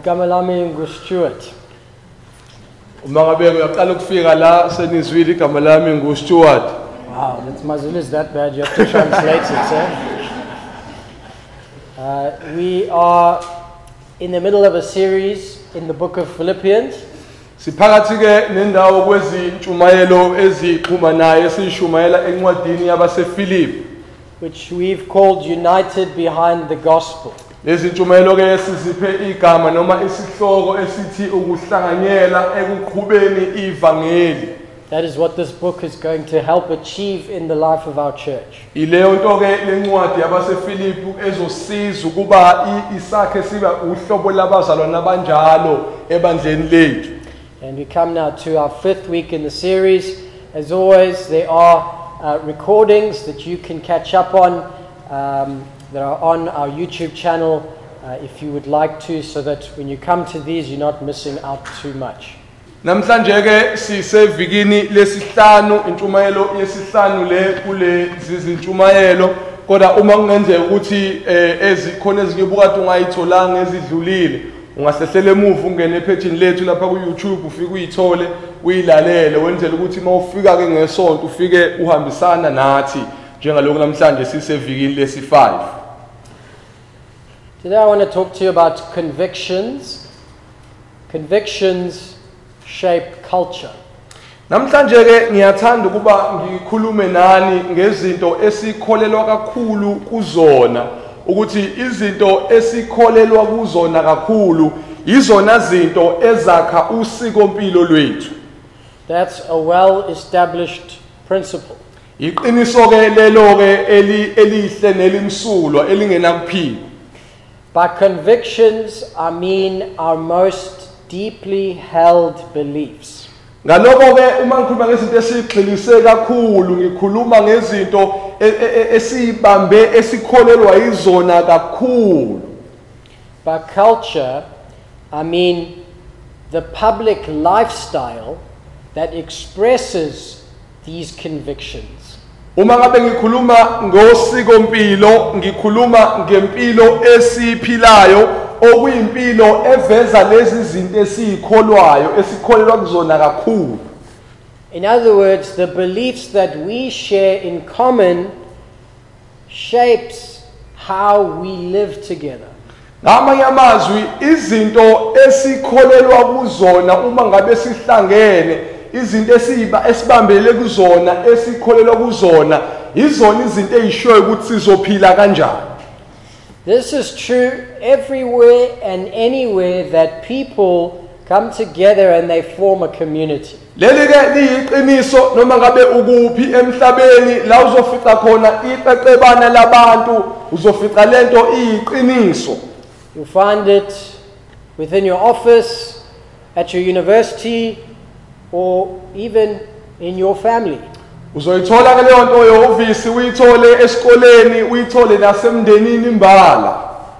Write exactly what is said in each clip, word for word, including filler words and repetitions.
igama lami nguStuart. Uma ngabe uyaqala ukufika la senizwile igama lami nguStuart. Wow, that's MaZulu is that bad. You have to translate it, sir. Uh, we are in the middle of a series in the book of Philippians. Siphakathi ke nendawo kwezintshumayelo ezixhumanayo esishumayela encwadini yabaseFilipi, which we've called United Behind the Gospel. Lezi ntshumayelo ke siziphe igama noma isihloko esithi ukuhlanganyela ekuqhubeni ivangeli. That is what this book is going to help achieve in the life of our church. Ileyo nto ke lencwadi yabaseFilipi ezosiza ukuba isakhe siba uhlobo labazalwana abanjalo ebandleni lethu. And we come now to our fifth week in the series. As always, there are uh, recordings that you can catch up on um, that are on our YouTube channel uh, if you would like to, so that when you come to these, you're not missing out too much. Namhlanje ke sisevikini lesihlanu intshumayelo yesihlanu le kule zizintshumayelo, kodwa uma kungenzeka ukuthi ezikhona ezinye ubukade ungayitholanga ezidlulile, ungasehlela emuva ungene epageni lethu lapha ku YouTube ufike uyithole uyilalele, wenzela ukuthi mawufika ke ngesonto ufike uhambisana nathi njengalokho namhlanje sisevikini lesi five. Today I want to talk to you about convictions. Convictions shape culture. Namhlanje ke ngiyathanda ukuba ngikhulume nani ngezinto esikholelwa kakhulu kuzona, ukuthi izinto esikholelwa kuzona kakhulu izona zinto ezakha usikompilo lwethu. That's a well-established principle. Iqiniso ke lelo ke elihle nelimsulwa elingenakuphika. By convictions I mean our most deeply held beliefs. Ngaloko ke uma ngikhuluma ngezinto esigxilise kakhulu ngikhuluma ngezinto esibambe esikholelwa izona kakhulu. By culture I mean the public lifestyle that expresses these convictions. Uma ngabe ngikhuluma ngosikompilo ngikhuluma ngempilo esiphilayo okuyimpilo eveza lezi zinto esikholwayo esikholelwa kuzona kakhulu. In other words, the beliefs that we share in common shapes how we live together. Ngamanye amazwi izinto esikholelwa kuzona uma ngabe sihlangene, izinto esiba esibambelele kuzona esikholelwa kuzona izona izinto ezishoyo ukuthi sizophila kanjani. This is true everywhere and anywhere that people come together and they form a community. Leli ke liyiqiniso noma ngabe ukuphi emhlabeni la uzofica khona iqeqebana labantu uzofica lento iyiqiniso. You find it within your office, at your university, or even in your family. Uzoyithola ke leyo nto yehhovisi uyithole esikoleni uyithole nasemndenini imbala.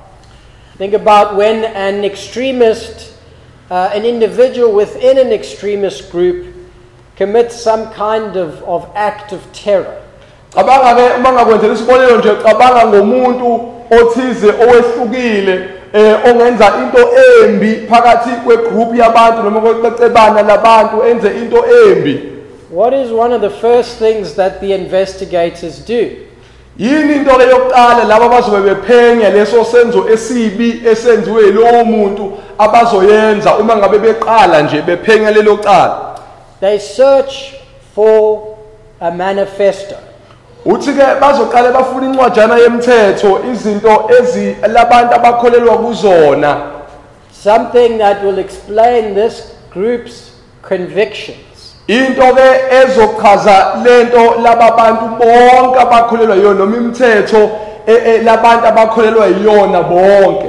Think about when an extremist, uh, an individual within an extremist group commits some kind of, of act of terror. Cabanga ke uma ngakwenzela isibonelo nje cabanga ngomuntu othize owehlukile eh ongenza into embi phakathi kwegroup yabantu noma kweqebana labantu enze into embi. What is one of the first things that the investigators do? Yini into ke yokuqala laba bazobe bephenya leso senzo esibi esenziwe lo muntu abazoyenza uma ngabe beqala nje bephenya lelo qala? They search for a manifesto. Uthi ke bazoqala bafuna incwajana yemthetho izinto ezi labantu abakholelwa kuzona. Something that will explain this group's convictions. Into ke ezochaza lento labantu bonke abakholelwa yona noma imithetho labantu abakholelwa yona bonke.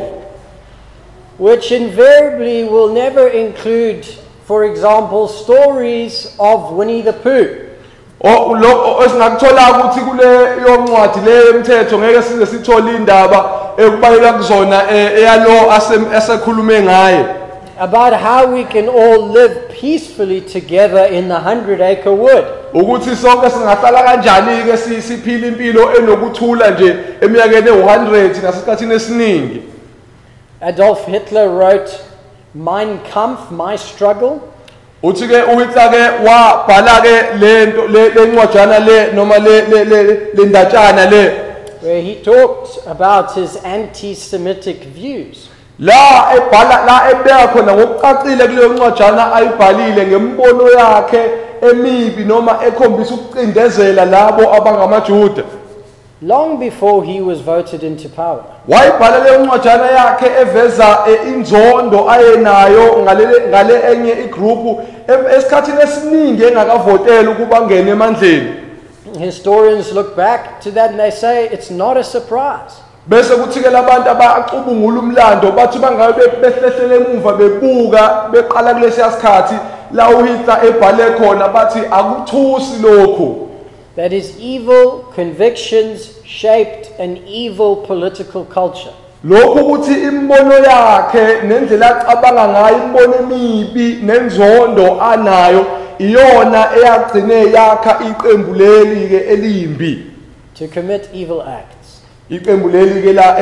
Which invariably will never include, for example, stories of Winnie the Pooh. O lo esingakuthola ukuthi kule yoncwadi le yemthetho ngeke size sithole indaba ekubayela kuzona eyalo asekhulume ngaye. About how we can all live peacefully together in the hundred acre wood. Ukuthi sonke singahlala kanjani ke siphila impilo enokuthula nje eminyakeni one hundred nasikhathini esiningi. Adolf Hitler wrote Mein Kampf, my struggle. uthi ke uHitler ke wabhala ke lento lencwajana le noma le le ndatshana le where he talked about his anti-Semitic views. la ebhala la ebeka khona ngokucacile kuleyo ncwajana ayibhalile ngembono yakhe emibi noma ekhombisa ukucindezela labo abangamaJuda. Long before he was voted into power. Wayibhala leyo ncwajana yakhe eveza inzondo ayenayo ngale ngale enye igroup esikhathini esiningi engakavotela ukuba ngene emandleni. Historians look back to that and they say it's not a surprise. Bese kuthi ke labantu abacubungula umlando bathi bangabe behlehlele emuva bebuka beqala kulesiya sikhathi la uHitler ebhale khona bathi akuthusi lokho. That his evil convictions shaped an evil political culture. Lokho ukuthi imbono yakhe nendlela acabanga ngayo imbono emibi nenzondo anayo iyona eyagcine yakha iqembu leli ke elimbi. To commit evil acts. Iqembu leli ke la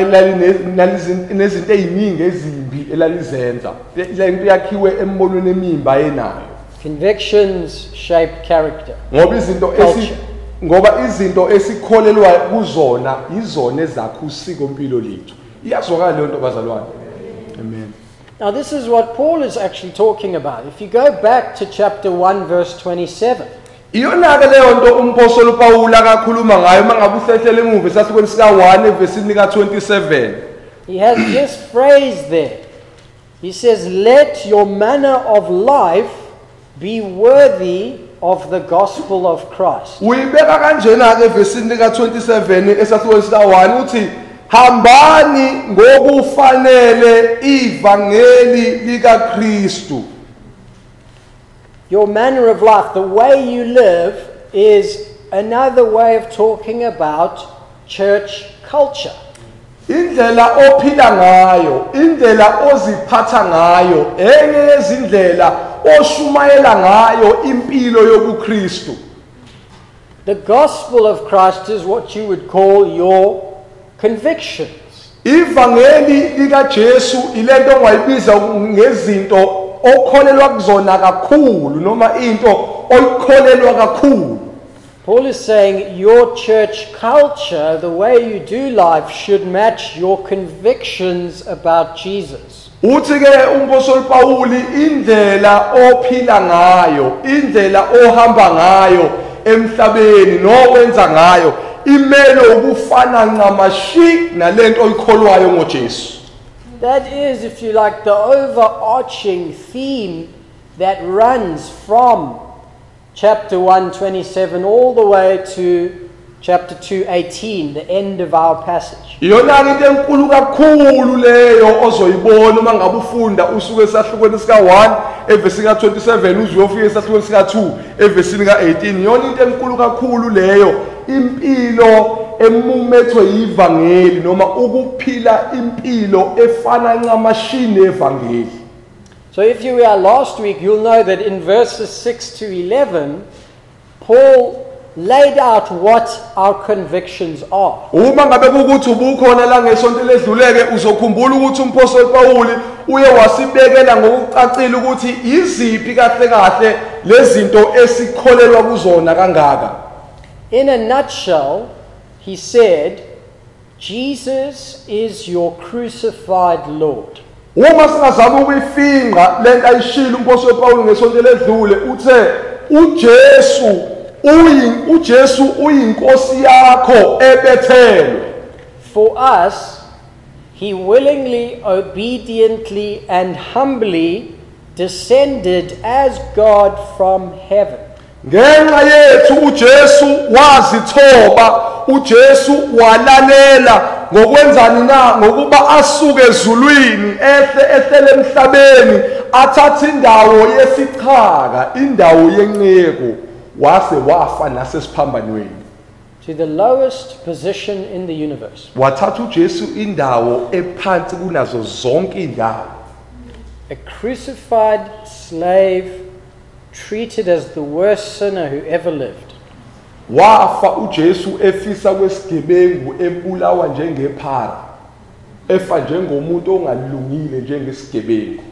elalinezinto eziningi ezimbi elalizenza. Lento yakhiwe embonweni emimba yenayo. Convictions shape character. Ngoba izinto esi ngoba izinto esikholelwa kuzona izona ezakha usiko impilo lethu. Iyazwakala le nto bazalwane. Amen. Now this is what Paul is actually talking about. If you go back to chapter one verse twenty-seven. Iyona ke leyo nto umpostoli Paul akakhuluma ngayo mangabe uhlehlela emuva esasikweni sika one evesini ka twenty-seven. He has this phrase there. He says, "Let your manner of life be worthy of the gospel of Christ." Uyibeka kanjena ke evesini ka twenty-seven esasikweni sika one uthi hambani ngokufanele ivangeli lika Kristu. Your manner of life, the way you live, is another way of talking about church culture. Indlela ophila ngayo, indlela oziphatha ngayo, enye yezindlela oshumayela ngayo impilo yobuKristu. The gospel of Christ is what you would call your convictions. Ivangeli lika Jesu ilento ongayibiza ngezinto okholelwa kuzona kakhulu noma into oyikholelwa kakhulu. Paul is saying your church culture, the way you do life, should match your convictions about Jesus. Uthi ke umpostoli Paul indlela ophila ngayo, indlela ohamba ngayo emhlabeni nokwenza ngayo imele ukufana ncamashi nalento oyikholwayo ngoJesu. That is, if you like, the overarching theme that runs from chapter one twenty-seven all the way to chapter two eighteen, the end of our passage. Iyona into enkulu kakhulu leyo ozoyibona uma ngabe ufunda usuke esahlukweni sika one evesini ka twenty-seven uzofika esahlukweni sika two evesini ka eighteen. Iyona into enkulu kakhulu leyo impilo emumethwe yivangeli noma ukuphila impilo efana ncamashini evangeli. So if you were last week, you'll know that in verses six to eleven, Paul laid out what our convictions are. Uma ngabe ukuthi ubukhona la ngesonto ledluleke uzokhumbula ukuthi umpostoli Paul uye wasibekela ngokucacile ukuthi iziphi kahle kahle lezinto esikholelwa kuzona kangaka. In a nutshell, he said, Jesus is your crucified Lord. Uma singazama ukuyifinqa lento ayishilo umpostoli Paul ngesonto ledlule uthe uJesu uyi uJesu uyinkosi yakho ebethelwe. For us, he willingly, obediently and humbly descended as God from heaven. Ngenxa yethu uJesu wazithoba, uJesu walalela ngokwenzani na ngokuba asuke ezulwini ehle ehlele emhlabeni athatha indawo yesichaka, indawo yenqeko, wase wafa nasesiphambanweni. To the lowest position in the universe. Wathatha uJesu indawo ephansi kunazo zonke indawo. A crucified slave, treated as the worst sinner who ever lived. Wafa uJesu efisa kwesigebengu ebulawa njengephara, efa njengomuntu ongalungile njengesigebengu.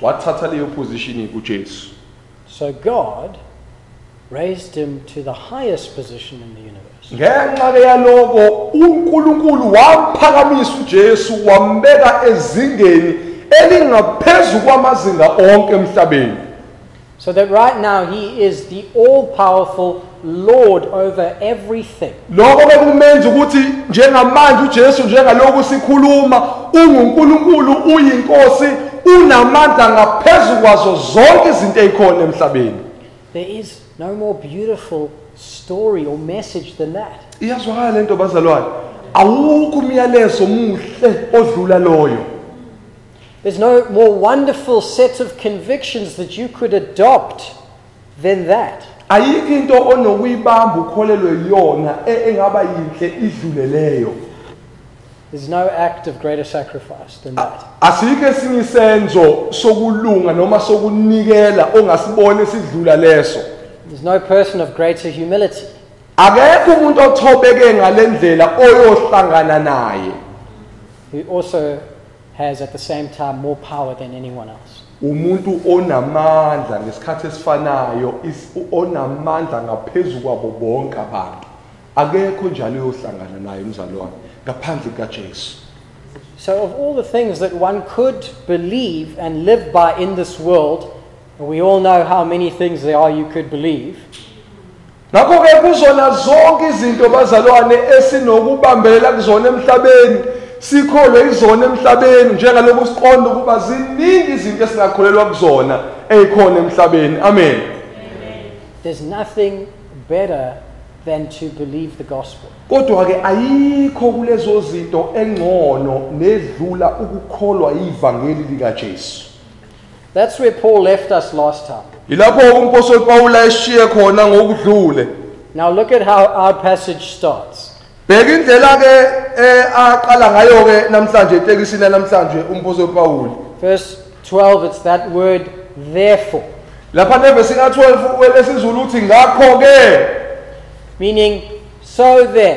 wathatha leyo position kuJesu. So God raised him to the highest position in the universe. Ngenxa ke yaloko uNkulunkulu wamphakamisa uJesu wambeka ezingeni elingaphezulu kwamazinga onke emhlabeni. So that right now he is the all-powerful Lord over everything. Lokho ke kumenza ukuthi njengamanje uJesu njengalokhu sikhuluma unguNkulunkulu uyinkosi unamandla ngaphezulu kwazo zonke izinto ezikhona emhlabeni. There is no more beautiful story or message than that. Iyazwakala lento bazalwane. Awukho umyalezo muhle odlula loyo. There's no more wonderful set of convictions that you could adopt than that. Ayikho into onokuyibamba ukholelwe yona engaba yinhle idlule leyo. There's no act of greater sacrifice than that. Asikho esinye isenzo sokulunga noma sokunikela ongasibone sidlula leso. There's no person of greater humility. Akekho umuntu othobeke ngalendlela oyohlangana naye. Who also has at the same time more power than anyone else. Umuntu onamandla ngesikhathi esifanayo onamandla ngaphezulu kwabo bonke abantu. Akekho njalo uyohlangana naye umzalwane ngaphandle kaJesu. So of all the things that one could believe and live by in this world, and we all know how many things there are you could believe. Ngakho ke kuzona zonke izinto bazalwane esinokubambela kuzona emhlabeni sikholwe izona emhlabeni njengalokho siqonda ukuba ziningi izinto esingakholelwa kuzona ezikhona emhlabeni. Amen. There's nothing better than to believe the gospel. Kodwa ke ayikho kulezo zinto engcono nedlula ukukholwa ivangeli likaJesu. That's where Paul left us last time. Ilapho umpostoli Paul ayishiye khona ngokudlule. Now look at how our passage starts. Bheka indlela ke aqala ngayo ke namhlanje etekisini namhlanje umpostoli Paul. Verse twelve, it's that word therefore. Lapha nevesi ka twelve welesizulu uthi ngakho ke, meaning so then.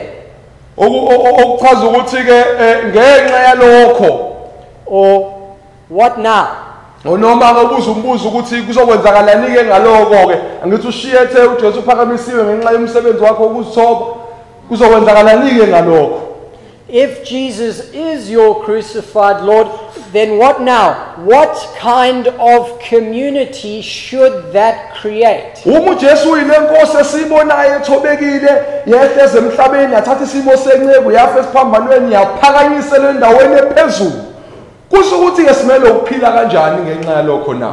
Okuchaza ukuthi ke ngenxa yalokho, or what now? Noma ngobuza umbuzo ukuthi kuzokwenzakalani ke ngaloko ke angithi ushiye ethe uJesu uphakamisiwe ngenxa yomsebenzi wakhe wokuzithoba kuzokwenzakalani ke ngaloko. If Jesus is your crucified Lord, then what now? What kind of community should that create? Uma uJesu uyinenkosi esibonayo ethobekile yehleze emhlabeni yathatha isimo senceku yafa esiphambanweni yaphakanyisela endaweni ephezulu. Kusho ukuthi ke simele ukuphila kanjani ngenxa yalokho na?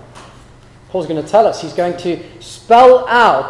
Paul's going to tell us. He's going to spell out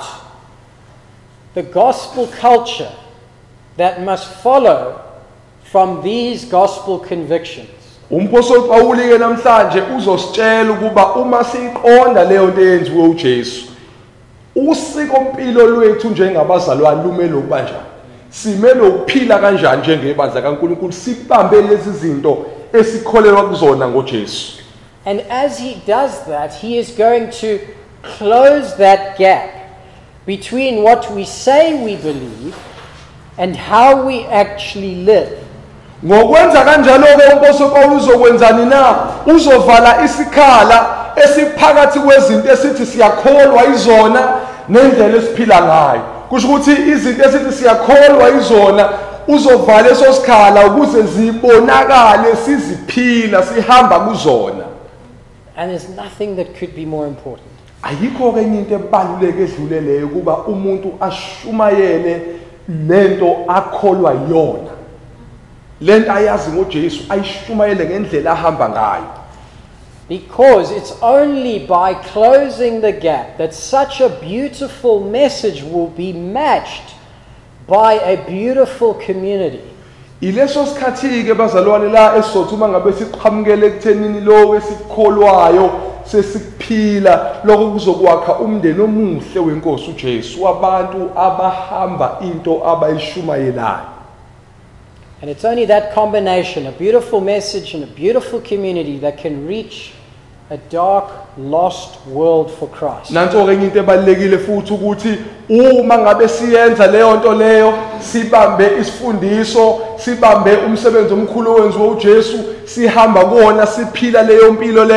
the gospel culture that must follow from these gospel convictions. Umpostoli Paul ke namhlanje uzositshela ukuba uma siqonda leyo nto eyenziwe uJesu, usiko impilo lwethu njengabazalwane lumele ukuba njani? Simele ukuphila kanjani njengebandla kaNkulunkulu sibambe lezi zinto esikholelwa kuzona ngoJesu. And as he does that, he is going to close that gap between what we say we believe and how we actually live. Ngokwenza kanjalo ke umpostoli Paul uzokwenzani na? Uzovala isikhala esiphakathi kwezinto esithi siyakholwa izona nendlela esiphila ngayo. Kusho ukuthi izinto esithi siyakholwa izona uzovala leso sikhala ukuze zibonakale siziphila sihamba kuzona. And there's nothing that could be more important. Ayikho ke into ebaluleke edlule leyo kuba umuntu ashumayele lento akholwa yona. Lento ayazi ngoJesu ayishumayele ngendlela ahamba ngayo. Because it's only by closing the gap that such a beautiful message will be matched by a beautiful community. Ileso sikhathi ke bazalwane la esizothuma ngabe siqhamukele ekuthenini lo esikholwayo sesiphila lokho kuzokwakha umndeni omuhle wenkosi uJesu wabantu abahamba into abayishumayelayo. And it's only that combination, a beautiful message and a beautiful community, that can reach a dark, lost world for Christ. Nanso ke into ebalekile futhi ukuthi uma ngabe siyenza leyo nto leyo sibambe isifundiso sibambe umsebenzi omkhulu owenziwe uJesu sihamba kuona siphila leyo mpilo leyo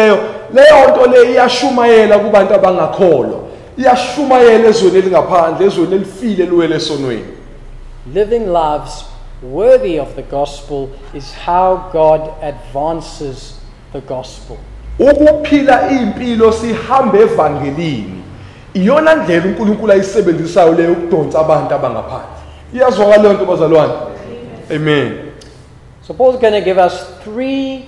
leyo nto le iyashumayela kubantu abangakholwa, iyashumayela ezweni elingaphandle, ezweni elifile luwele esonweni. Living lives worthy of the gospel is how God advances the gospel. Ukuphila impilo sihambe evangelini iyona ndlela uNkulunkulu ayisebenzisayo leyo ukudonsa abantu abangaphandle. Iyazwakala leyo nto bazalwane? Amen. So Paul's going to give us three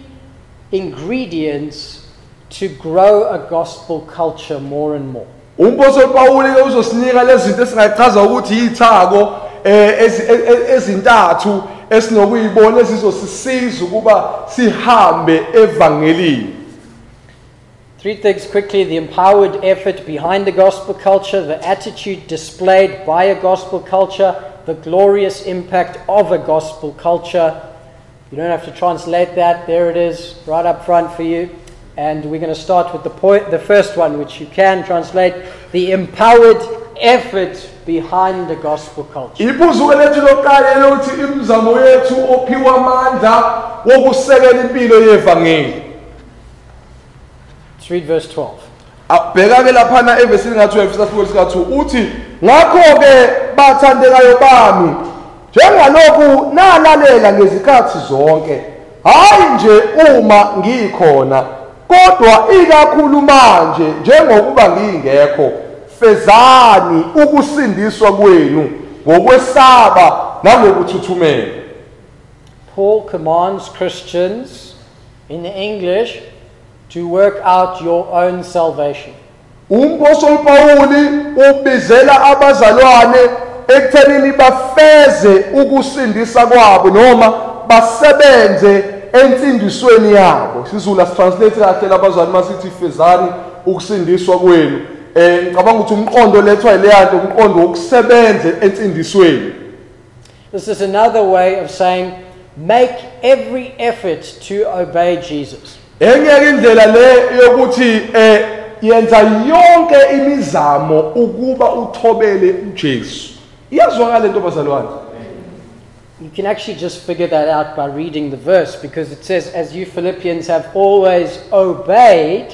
ingredients to grow a gospel culture more and more. Umpostoli Pawuli ke uzosinika lezi zinto esingachaza ukuthi yithako ezintathu esinokuyibona ezizosisiza ukuba sihambe evangelini. Three things quickly: the empowered effort behind the gospel culture, the attitude displayed by a gospel culture, the glorious impact of a gospel culture. You don't have to translate that. There it is, right up front for you. And we're going to start with the point, the first one, which you can translate: the empowered effort behind the gospel culture. Ibuzo lethu lokuqala elokuthi imizamo yethu ophiwa amandla wokusekela impilo yevangeli. Let's read verse twelve. Abheka ke laphana evesini ka-twelve sasifika sika-two uthi ngakho ke bathandekayo bami njengalokhu nalalela ngezikhathi zonke hayi nje uma ngikhona kodwa ikakhulu manje njengokuba ngingekho fezani ukusindiswa kwenu ngokwesaba nangokuthuthumela. Paul commands Christians in the English to work out your own salvation. Umpostoli Pawuli ubizela abazalwane ekuthenini bafeze ukusindisa kwabo noma basebenze entsindisweni yabo. Sizula translate kahle labazalwane masithi fezani ukusindiswa kwenu. Eh ngicabanga ukuthi umqondo lethwa ileyanto umqondo wokusebenza entsindisweni. This is another way of saying make every effort to obey Jesus. Enye indlela le yokuthi eh yenza yonke imizamo ukuba uthobele uJesu. Iyazwakala into bazalwane. You can actually just figure that out by reading the verse, because it says, as you Philippians have always obeyed,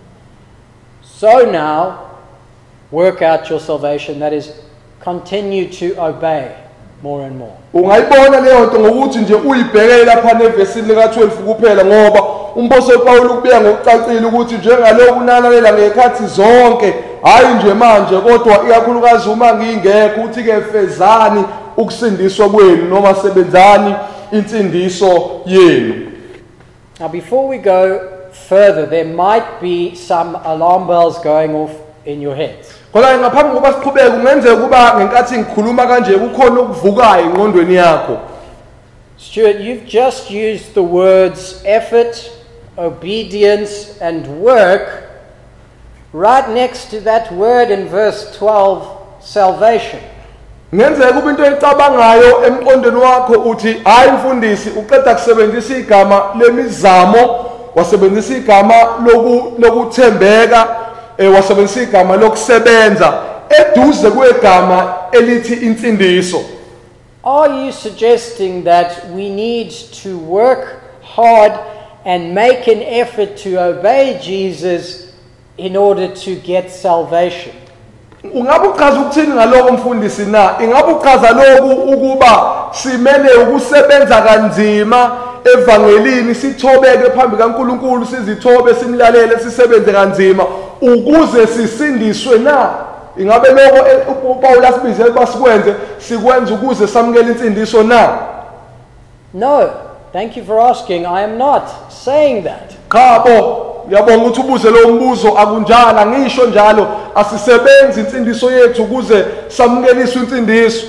so now work out your salvation. That is, continue to obey more and more. Ungayibona leyo nto ngokuthi nje uyibhekele lapha nevesini lika twelve kuphela ngoba umpostoli Pawuli ukubeka ngokucacile ukuthi njengalokhu nalalela ngekhathi zonke hayi nje manje kodwa ikakhulukazi uma ngingekho uthi ke fezani ukusindiswa kwenu noma sebenzani insindiso yenu. Now before we go further, there might be some alarm bells going off in your heads. Kodwa ngaphambi kokuba siqhubeke kungenzeka kuba ngenkathi ngikhuluma kanje kukhona ukuvukayo engqondweni yakho. Stuart, you've just used the words effort, obedience and work right next to that word in verse twelve, salvation. Ngenzeka kuba into ecabangayo emqondweni wakho uthi hayi mfundisi uqeda kusebenzisa igama lemizamo wasebenzisa igama lokuthembeka eh wasebenzisa igama lokusebenza eduze kwegama elithi insindiso. Are you suggesting that we need to work hard and make an effort to obey Jesus in order to get salvation? Ungabe uchaza ukuthini ngaloko mfundisi na? Ingabe uchaza lokhu ukuba simele ukusebenza kanzima evangelini sithobeke phambi kaNkulunkulu sizithobe simlalele sisebenze kanzima ukuze sisindiswe na? Ingabe lokho uPaul asibizele basikwenze sikwenza ukuze samukele insindiso na? No, thank you for asking. I am not saying that. Khabo yabonga ukuthi ubuze lo mbuzo akunjalo ngisho njalo asisebenzi insindiso yethu ukuze samukeliswe insindiso.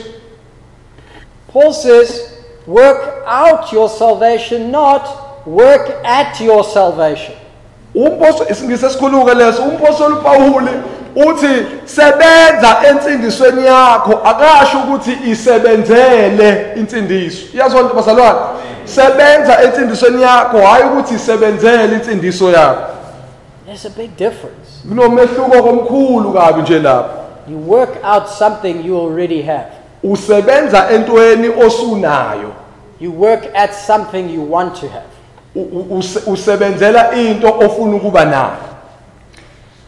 Paul says work out your salvation, not work at your salvation. Umpostoli isingisi esikhuluka leso umpostoli Pawuli uthi sebenza entsindisweni yakho akasho ukuthi isebenzele insindiso. Iyazwa nto bazalwane? Sebenza entsindisweni yakho hayi ukuthi isebenzele insindiso yakho. There's a big difference. Kunomehluko komkhulu kabi nje lapha. You work out something you already have. Usebenza entweni osunayo. You work at something you want to have. Usebenzela into ofuna ukuba nayo.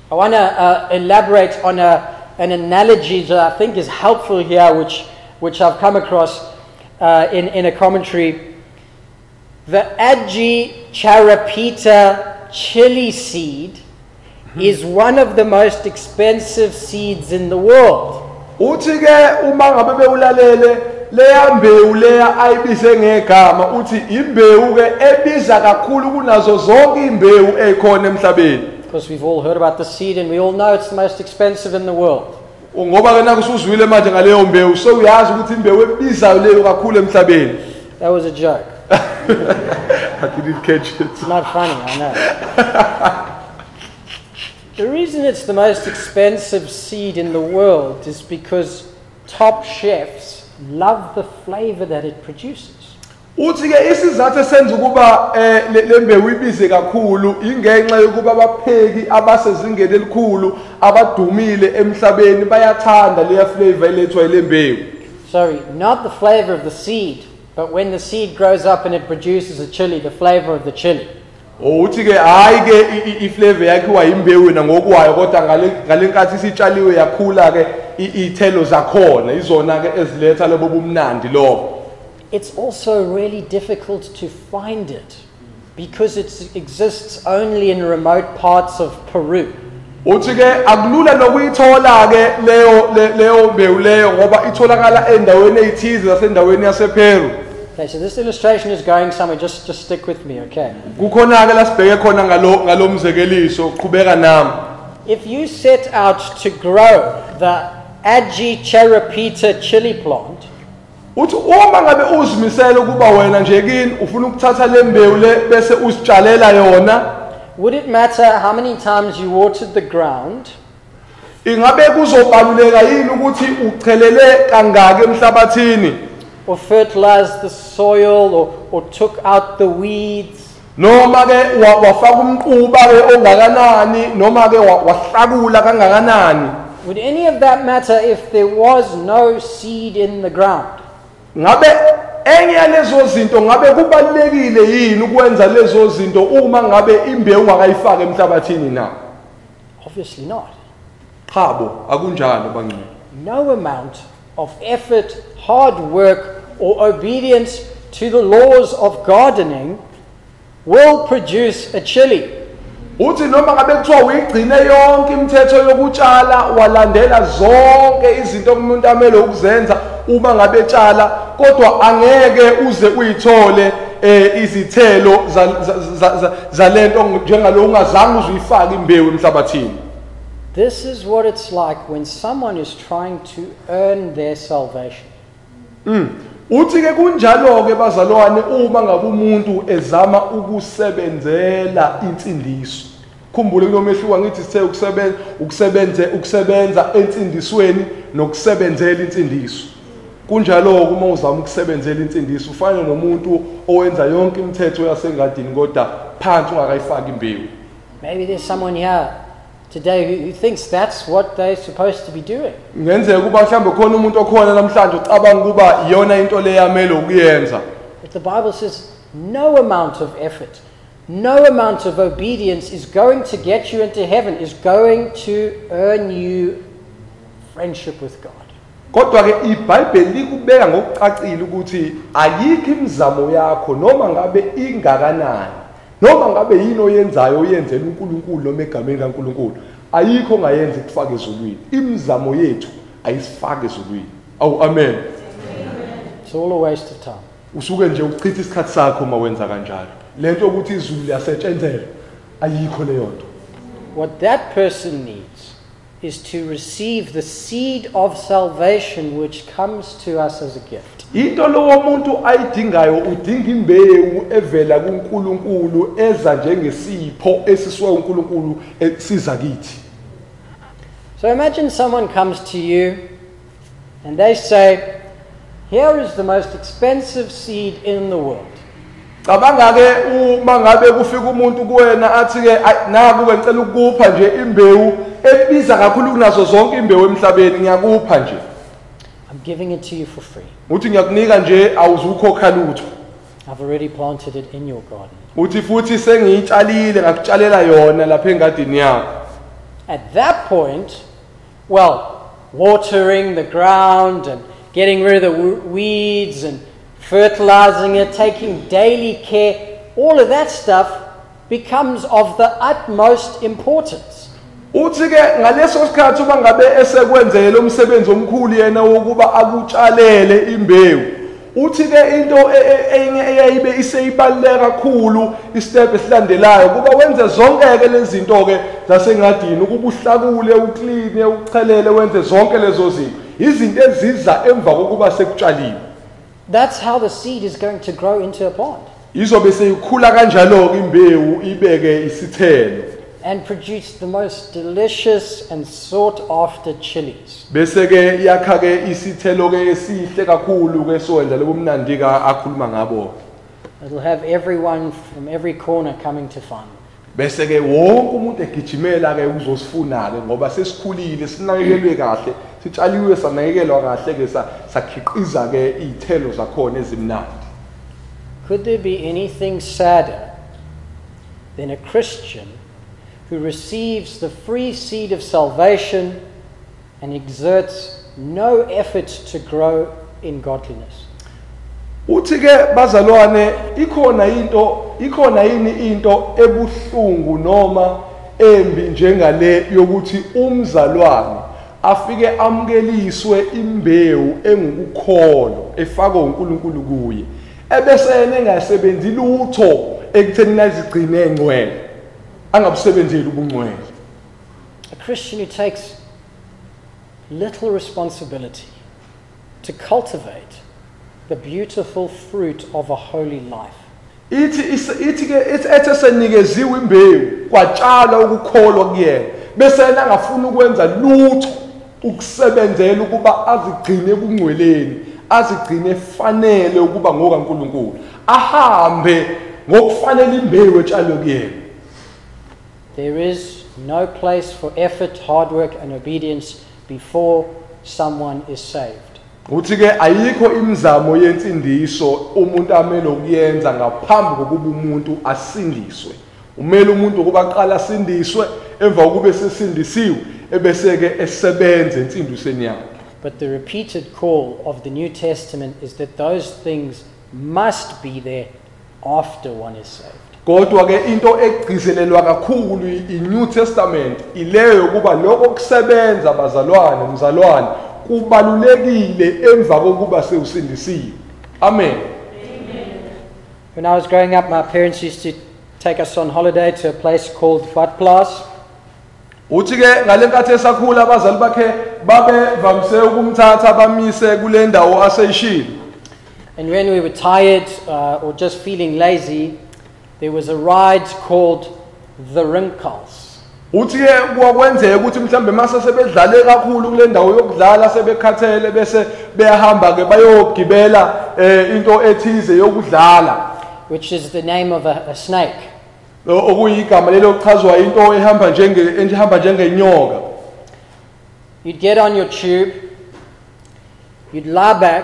I want to uh, elaborate on a, an analogy that I think is helpful here, which, which I've come across uh, in, in a commentary. The Aegycharapita chili seed is one of the most expensive seeds in the world. Uthi ke uma ngabe bewulalele leya mbewu leya ayibize ngegama uthi imbewu ke ebiza kakhulu kunazo zonke imbewu ezikhona emhlabeni. Because we've all heard about the seed and we all know it's the most expensive in the world. Ngoba ke nakusuzwile manje ngaleyo mbewu so uyazi ukuthi imbewu ebizayo leyo kakhulu emhlabeni. That was a joke. I didn't catch it. It's not funny, I know. The reason it's the most expensive seed in the world is because top chefs love the flavor that it produces. Uthi ke isizathu esenza ukuba le mbewu ibize kakhulu ingenxa yokuba abapheki abasezingeni elikhulu abadumile emhlabeni bayathanda leya flavor elethwa ile mbewu. Sorry, not the flavor of the seed, but when the seed grows up and it produces a chili, the flavor of the chili. Uthi ke hayi ke iflavor yakhiwa imbewu na ngokwayo kodwa ngale ngalenkathi isitshaliwe yakhula ke ithelo zakhona izona ke eziletha lebo bumnandi lobo. It's also really difficult to find it because it exists only in remote parts of Peru. Uthi ke akulula nokuyithola ke leyo leyo mbewu leyo ngoba itholakala endaweni ezithize zasendaweni yasePeru. Okay, so this illustration is going somewhere. Just, just stick with me, okay? Kukhona ke lasibheke khona ngalo ngalomzekeliso qhubeka nami. If you set out to grow the Aegycharapita chili plant, uthi uma ngabe uzimisela ukuba wena nje kini ufuna ukuthatha le mbewu le bese usitshalela yona, would it matter how many times you watered the ground? Ingabe kuzobaluleka yini ukuthi uchelele kangaka emhlabathini? Or fertilized the soil, or, or took out the weeds? Noma ke wafaka umquba ke ongakanani noma ke wahlakula kangakanani? Would any of that matter if there was no seed in the ground? Ngabe enye yalezo zinto ngabe kubalekile yini ukwenza lezo zinto uma ngabe imbewu ungakayifaka emhlabathini na? Obviously not. Chabo akunjalo bangcwele. No amount of effort, hard work, or obedience to the laws of gardening will produce a chili. Uthi noma ngabe kuthiwa uyigcine yonke imithetho yokutshala walandela zonke izinto umuntu amele ukuzenza uma ngabe etshala kodwa angeke uze uyithole izithelo zalento njengalo ungazange uzuyifaka imbewu emhlabathini. This is what it's like when someone is trying to earn their salvation. Mm. Uthi ke kunjalo ke bazalwane uma ngabe umuntu ezama ukusebenzela insindiso. Khumbule kunomehluko ngithi sithe ukusebenza ukusebenza ukusebenza entsindisweni nokusebenzela insindiso. Kunjalo uma uzama ukusebenzela insindiso ufana nomuntu owenza yonke imithetho yasengadini kodwa phansi ungakayifaki imbewu. Maybe there's someone here today who, who thinks that's what they're supposed to be doing. Ngenzeka kuba mhlambe khona umuntu okhona namhlanje ucabanga kuba iyona into leyamelo ukuyenza. But the Bible says no amount of effort, no amount of obedience is going to get you into heaven, is going to earn you friendship with God. Kodwa ke iBhayibheli likubeka ngokucacile ukuthi ayikho imizamo yakho noma ngabe ingakanani noma ngabe yini oyenzayo oyenzela uNkulunkulu noma egameni kaNkulunkulu ayikho ongayenza ukufaka ezulwini. Imizamo yethu ayisifake ezulwini. Awu amen. It's all a waste of time. Usuke nje uchitha isikhathi sakho uma wenza kanjalo. Lento ukuthi izulu liyasetshenzela ayikho leyo nto. What that person needs is to receive the seed of salvation which comes to us as a gift. Into lo umuntu ayidingayo udinga imbewu evela kuNkulunkulu eza njengesipho esisuka kuNkulunkulu esiza kithi. So imagine someone comes to you and they say, here is the most expensive seed in the world. Cabanga ke uma ngabe kufika umuntu kuwena athi ke naku ke ngicela ukupha nje imbewu ebiza kakhulu kunazo zonke imbewu emhlabeni ngiyakupha nje. I'm giving it to you for free. Uthi ngiyakunika nje awuzukhokha lutho. I've already planted it in your garden. Uthi futhi sengiyitshalile ngakutshalela yona lapha engadini yakho. At that point, well, watering the ground and getting rid of the w- weeds and fertilizing it, taking daily care, all of that stuff becomes of the utmost importance. Uthi ke ngaleso sikhathi uma ngabe esekwenzele lo msebenzi omkhulu yena wokuba akutshalele imbewu. Uthi ke into enye eyayibe iseyibaleka kakhulu istep esilandelayo kuba wenze zonke ke lezi zinto ke zasengadini ukuba uhlakule ukline ukuchelele wenze zonke lezo zinto izinto eziza emva kokuba sekutshaliwe. That's how the seed is going to grow into a plant Izobe seyikhula kanjalo ke imbewu ibeke isithelo and produce the most delicious and sought after chilies. bese ke yakha ke isithelo ke esihle kakhulu ke sowenza lobumnandi ka akhuluma ngabo. It'll have everyone from every corner coming to find them. Bese ke wonke umuntu egijimela ke uzosifuna ke ngoba sesikhulile sinakekelwe kahle sitshaliwe sanakekelwa kahle ke sakhiqiza ke izithelo zakhona ezimnandi. Could there be anything sadder than a Christian who receives the free seed of salvation and exerts no effort to grow in godliness? Uthi ke bazalwane ikhona into ikhona yini into ebuhlungu noma embi njengale yokuthi umzalwane afike amkeliswe imbewu engukukholo efakwe uNkulunkulu kuye ebese yena engasebenzi lutho ekutheni azigcine engcwele angabusebenzeli ubungcwele. A Christian who takes little responsibility to cultivate the beautiful fruit of a holy life. Ithi ithi ke ethe senikeziwe imbewu kwatshala ukukholwa kuyena bese yena angafuna ukwenza lutho ukusebenzela ukuba azigcine ebungcweleni azigcine fanele ukuba ngokaNkulunkulu ahambe ngokufanele imbewu etshalwe kuyena. There is no place for effort, hard work and obedience before someone is saved. Uthi ke ayikho imizamo yensindiso umuntu amele ukuyenza ngaphambi kokuba umuntu asindiswe. Umele umuntu ukuba aqala asindiswe emva kokuba sesindisiwe ebese ke esebenza insindisweni yakhe. But the repeated call of the New Testament is that those things must be there after one is saved. Kodwa ke into egcizelelwa kakhulu iNew Testament ileyo kuba lokho kusebenza bazalwane mzalwane kubalulekile emva kokuba sewusindisiwe. Amen. When I was growing up, my parents used to take us on holiday to a place called Badplaas. Uthi ke ngalenkathi esakhula abazali bakhe babe vamise ukumthatha bamise kule ndawo aseyishilo. And when we were tired uh, or just feeling lazy, there was a ride called the Rinkels. Uthi ke kwakwenzeka ukuthi mhlambe mase sebedlale kakhulu kule ndawo yokudlala sebekhathele bese beyahamba ke bayogibela into ethize yokudlala, which is the name of a, a snake. Okuyigama lelo kuchazwa into ehamba njenge ehamba njengenyoka. You'd get on your tube, you'd lie back,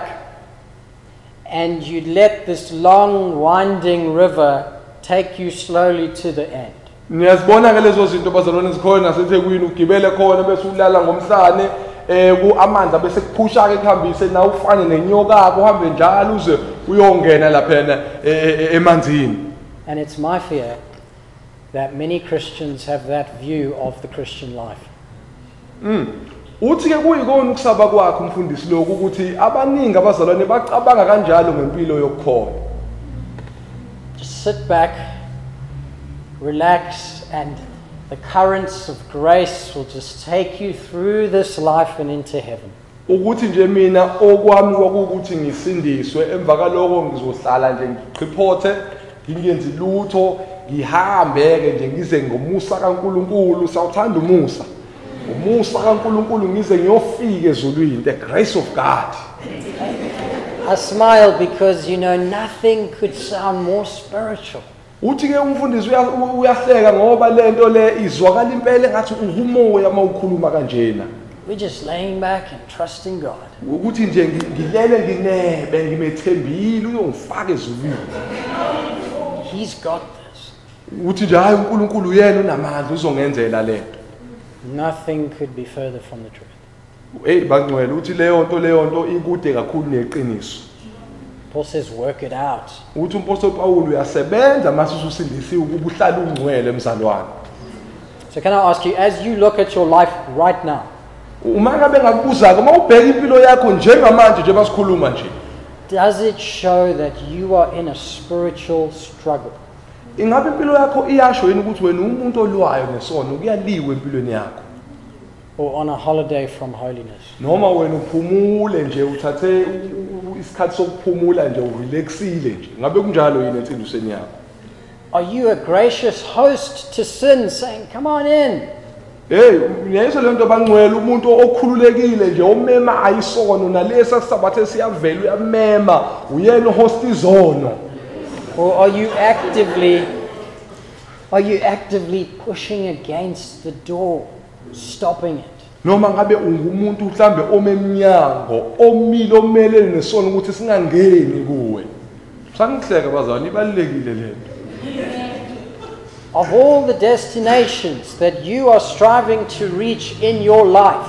and you'd let this long winding river take you slowly to the end. Niyazibona ke lezo zinto bazalwane zikhona naseThekwini ugibele khona bese ulala ngomhlane eh ku amanzi bese kuphusha ke kuhambise na ufane nenyoka yakho uhambe njalo uze uyongena lapha emanzini. And it's my fear that many Christians have that view of the Christian life. Mm. Uthi ke kuyikona ukusaba kwakhe umfundisi lokho ukuthi abaningi abazalwane bacabanga kanjalo ngempilo yokukholwa. Just sit back, relax, and the currents of grace will just take you through this life and into heaven. Ukuthi nje mina okwami kwakuthi ngisindiswe emva kaloko ngizohlala nje ngiqhiphothe ngingenzi lutho ngihambe ke nje ngize ngomusa kaNkuluNkulu sawuthanda umusa umusa kaNkuluNkulu ngize ngiyofika ezulwini, the grace of God. I smile because you know nothing could sound more spiritual. Uthi ke umfundisi uyahleka ngoba lento le izwakala impela ngathi uhumoya mawukhuluma kanjena. We're just laying back and trusting God. Ukuthi nje ngilele nginebe ngimethembile uyongifaka ezulwini. He's got this. Uthi nje hayi uNkulunkulu yena unamandla uzongenzela lento. Nothing could be further from the truth. Hey bangcwele uthi leyo nto leyo nto ikude kakhulu neqiniso. Paul says, work it out. Uthi umpostoli Paul uyasebenza mase ususindisiwe ukuba uhlale ungcwele emzalwane. So can I ask you, as you look at your life right now, uma ngabe ngakubuza uma ubheka impilo yakho njengamanje nje basikhuluma nje, does it show that you are in a spiritual struggle? ingabe impilo yakho iyasho yini ukuthi wena umuntu olwayo nesono kuyaliwe empilweni yakho? Or on a holiday from holiness? Noma wena uphumule nje uthathe isikhathi sokuphumula nje urelaxile nje, ngabe kunjalo yini entindisweni yakho? Are you a gracious host to sin, saying, come on in? Hey, niyayizwa le nto bangcwele umuntu okhululekile nje omema ayisono nalesa sisabathe siyavela uyamema uyena host izono. Or are you actively are you actively pushing against the door, stopping it? Noma ngabe ungumuntu mhlambe omemnyango omile omelele nesono ukuthi singangeni kuwe. Sangihleka bazalwane ibalekile lento. Of all the destinations that you are striving to reach in your life,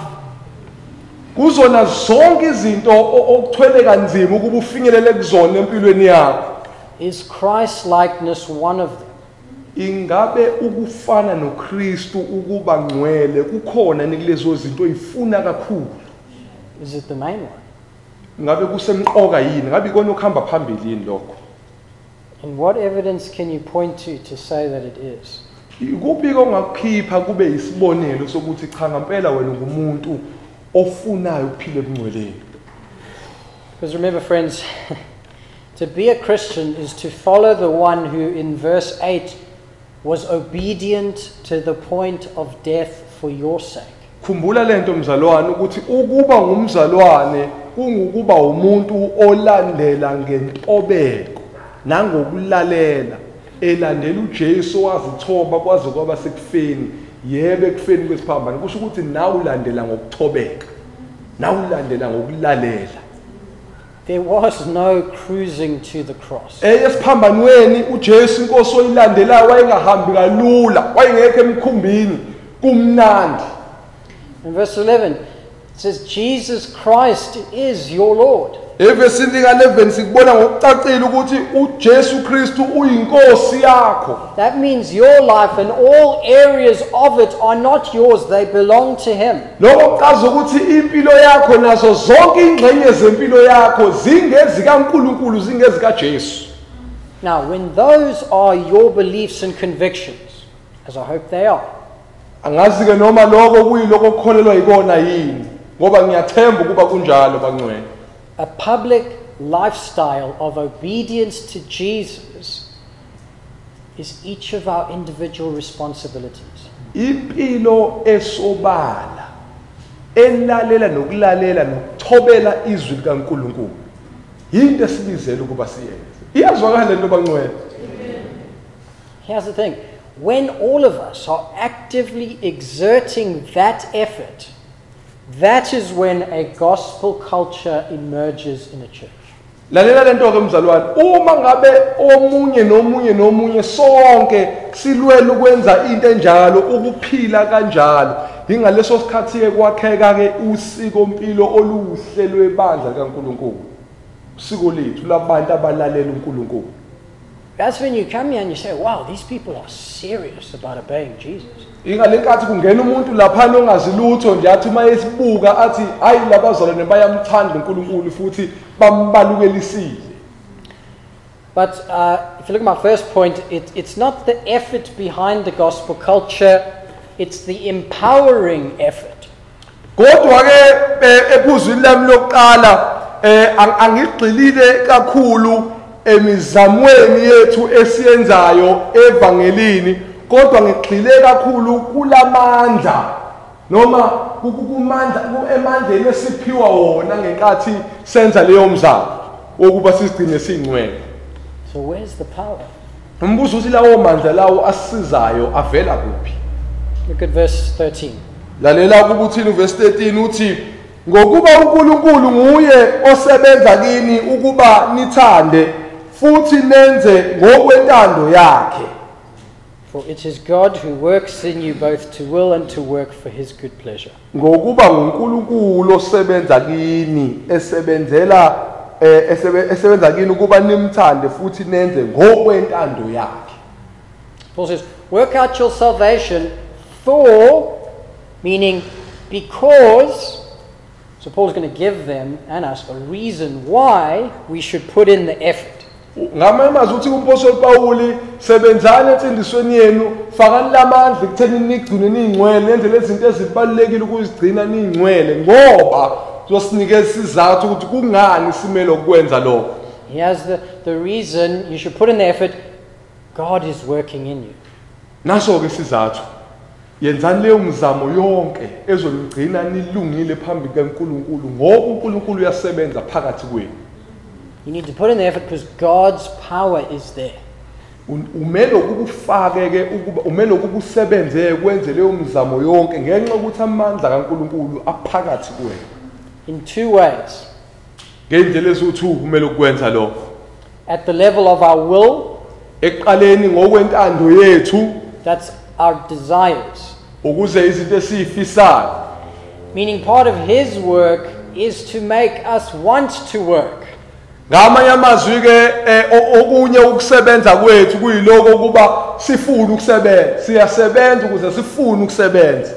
kuzona zonke izinto okuthwele kanzima ukuba ufinyelele kuzona empilweni yakho, is Christ likeness one of them? ingabe ukufana noKristu ukuba ngcwele kukhona nikulezo zinto oyifuna kakhulu? Is it the main one? Ngabe kusemqoka yini? Ngabe ikona okuhamba phambili yini lokho? And what evidence can you point to to say that it is? Ikuphi ongakukhipha kube isibonelo sokuthi cha ngempela wena ungumuntu ofunayo ukuphila ebungcweleni? Because remember, friends, to be a Christian is to follow the one who in verse eight was obedient to the point of death for your sake. Khumbula lento mzalwane ukuthi ukuba ngumzalwane kungukuba umuntu olandela ngentobeko nangokulalela, elandela uJesu wazithoba kwaze kwaba sekufeni, yebe ekufeni kwesiphambano, kusho ukuthi nawe ulandela ngokuthobeka, nawe ulandela ngokulalela. There was no cruising to the cross. Esiphambanweni uJesu inkosi oyilandelayo wayengahambi kalula, wayengekho emkhumbini kumnandi. In verse eleven, it says, Jesus Christ is your Lord. Evesini ka-eleven sikubona ngokucacile ukuthi uJesu Kristu uyinkosi yakho. That means your life and all areas of it are not yours, they belong to Him. Lokho kuchaza ukuthi impilo yakho nazo zonke ingxenye zempilo yakho zingezikaNkulunkulu, zingezikaJesu. Now, when those are your beliefs and convictions, as I hope they are, Angazi ke noma lokho kuyiloko okukholelwa yikona yini, ngoba ngiyathemba ukuba kunjalo bangcwele. a public lifestyle of obedience to Jesus is each of our individual responsibilities. Impilo esobala, elalela nokulalela nokuthobela izwi likaNkulunkulu, yinto esibizela ukuba siyenze. Iyazwakala lento bangcwele. Here's the thing. When all of us are actively exerting that effort, that is when a gospel culture emerges in a church. Lalela lento ke mzalwane, uma ngabe omunye nomunye nomunye sonke silwela ukwenza into enjalo, ukuphila kanjalo, ingaleso sikhathi ke kwakheka ke usiko mpilo oluhle lwebandla kaNkulunkulu. Usiko lethu labantu abalalela uNkulunkulu. That's when you come here and you say, wow, these people are serious about obeying Jesus. Ingalenkathi kungena umuntu lapha ongazilutho nje athi mayesibuka athi hayi labazalwane bayamthanda uNkulunkulu futhi bambalukelisile. But uh, if you look at my first point, it, it's not the effort behind the gospel culture, it's the empowering effort. Kodwa ke ephuzwini lami lokuqala angigxilile kakhulu emizamweni yethu esiyenzayo evangelini, kodwa ngigxile kakhulu kulamandla noma kumandla emandleni esiphiwa wona ngenkathi senza leyo mzamo wokuba sisigcine singcwele. So where's the power? Umbuzo uthi lawo mandla lawo asisizayo avela kuphi? Look at verse thirteen. Lalela ukuba uthini verse thirteen uthi ngokuba uNkulunkulu nguye osebenza kini ukuba nithande futhi nenze ngokwentando yakhe. For it is God who works in you both to will and to work for his good pleasure. Ngokuba nguNkulunkulu osebenza kini esebenzela eh, esebe- esebenza kini ukuba nimthande futhi nenze ngokwentando yakhe. Paul says, work out your salvation for, meaning because. So Paul's going to give them and us a reason why we should put in the effort. Ngamanye amazwi uthi umpostoli Pawuli sebenzani entsindisweni yenu fakani lamandla ekutheni nigcine ningcwele nenze lezi zinto ezibalekile ukuzigcina ningcwele ngoba zosinikeza isizathu ukuthi kungani simele ukwenza lokho. He has the, the reason you should put in the effort. God is working in you. Naso ke isizathu yenzani leyo mzamo yonke ezonigcina nilungile phambi kaNkulunkulu ngoba uNkulunkulu uyasebenza phakathi kwenu. You need to put in the effort because God's power is there. Umele ukufake ke ukuba umele ukusebenze kwenze leyo mzamo yonke ngenxa ukuthi amandla kaNkulunkulu aphakathi kwenu. In two ways. Ngendlela eziwu-two umele ukwenza lokho. At the level of our will, Eqaleni ngokwentando yethu that's our desires. ukuze izinto esifisayo. Meaning part of his work is to make us want to work. Ngamanye amazwi ke okunye ukusebenza kwethu kuyiloko ukuba sifuna ukusebenza, siyasebenza ukuze sifune ukusebenza.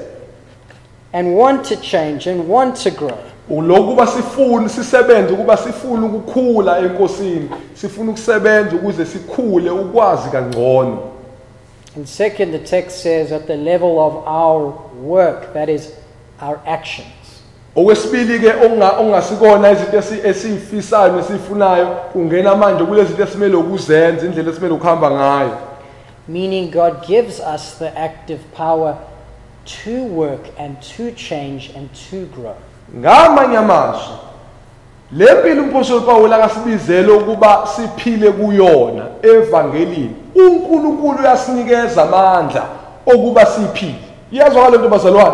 And want to change and want to grow. Ulokuba sifuna sisebenze ukuba sifuna ukukhula enkosini, sifuna ukusebenza ukuze sikhule ukwazi kangcono. And second, the text says at the level of our work, that is our actions. Okwesibili ke ongasikona izinto esifisayo nesifunayo ungena manje kule zinto esimele ukuzenza indlela esimele ukuhamba ngayo. Meaning God gives us the active power to work and to change and to grow. Ngamanye amazwi lempilo umpostoli Pawuli akasibizele ukuba siphile kuyona evangelini. uNkulunkulu uyasinikeza amandla okuba siphile. Iyazwakala lento bazalwane.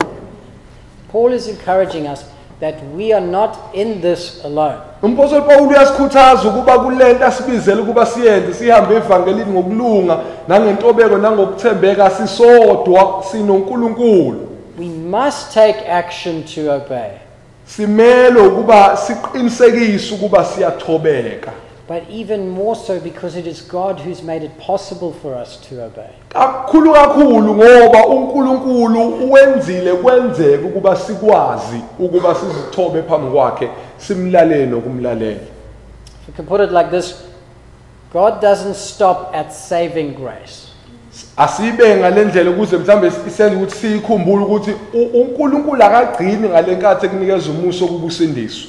Paul is encouraging us that we are not in this alone. Umpostoli Pawuli uyasikhuthaza ukuba kulento asibizele ukuba siyenze sihambe evangelini ngokulunga nangentobeko nangokuthembeka sisodwa sinoNkulunkulu. We must take action to obey. Simele ukuba siqinisekise ukuba siyathobeka. But even more so because it is God who's made it possible for us to obey. Kakhulu kakhulu ngoba uNkulunkulu uwenzile kwenzeka ukuba sikwazi ukuba sizithobe phambi kwakhe simlalele nokumlalela. If you can put it like this, God doesn't stop at saving grace. Asibe ngalendlela ukuze mhlambe isenze ukuthi sikhumbule ukuthi uNkulunkulu akagcini ngalenkathi ekunikeza umuso kubusindiswa.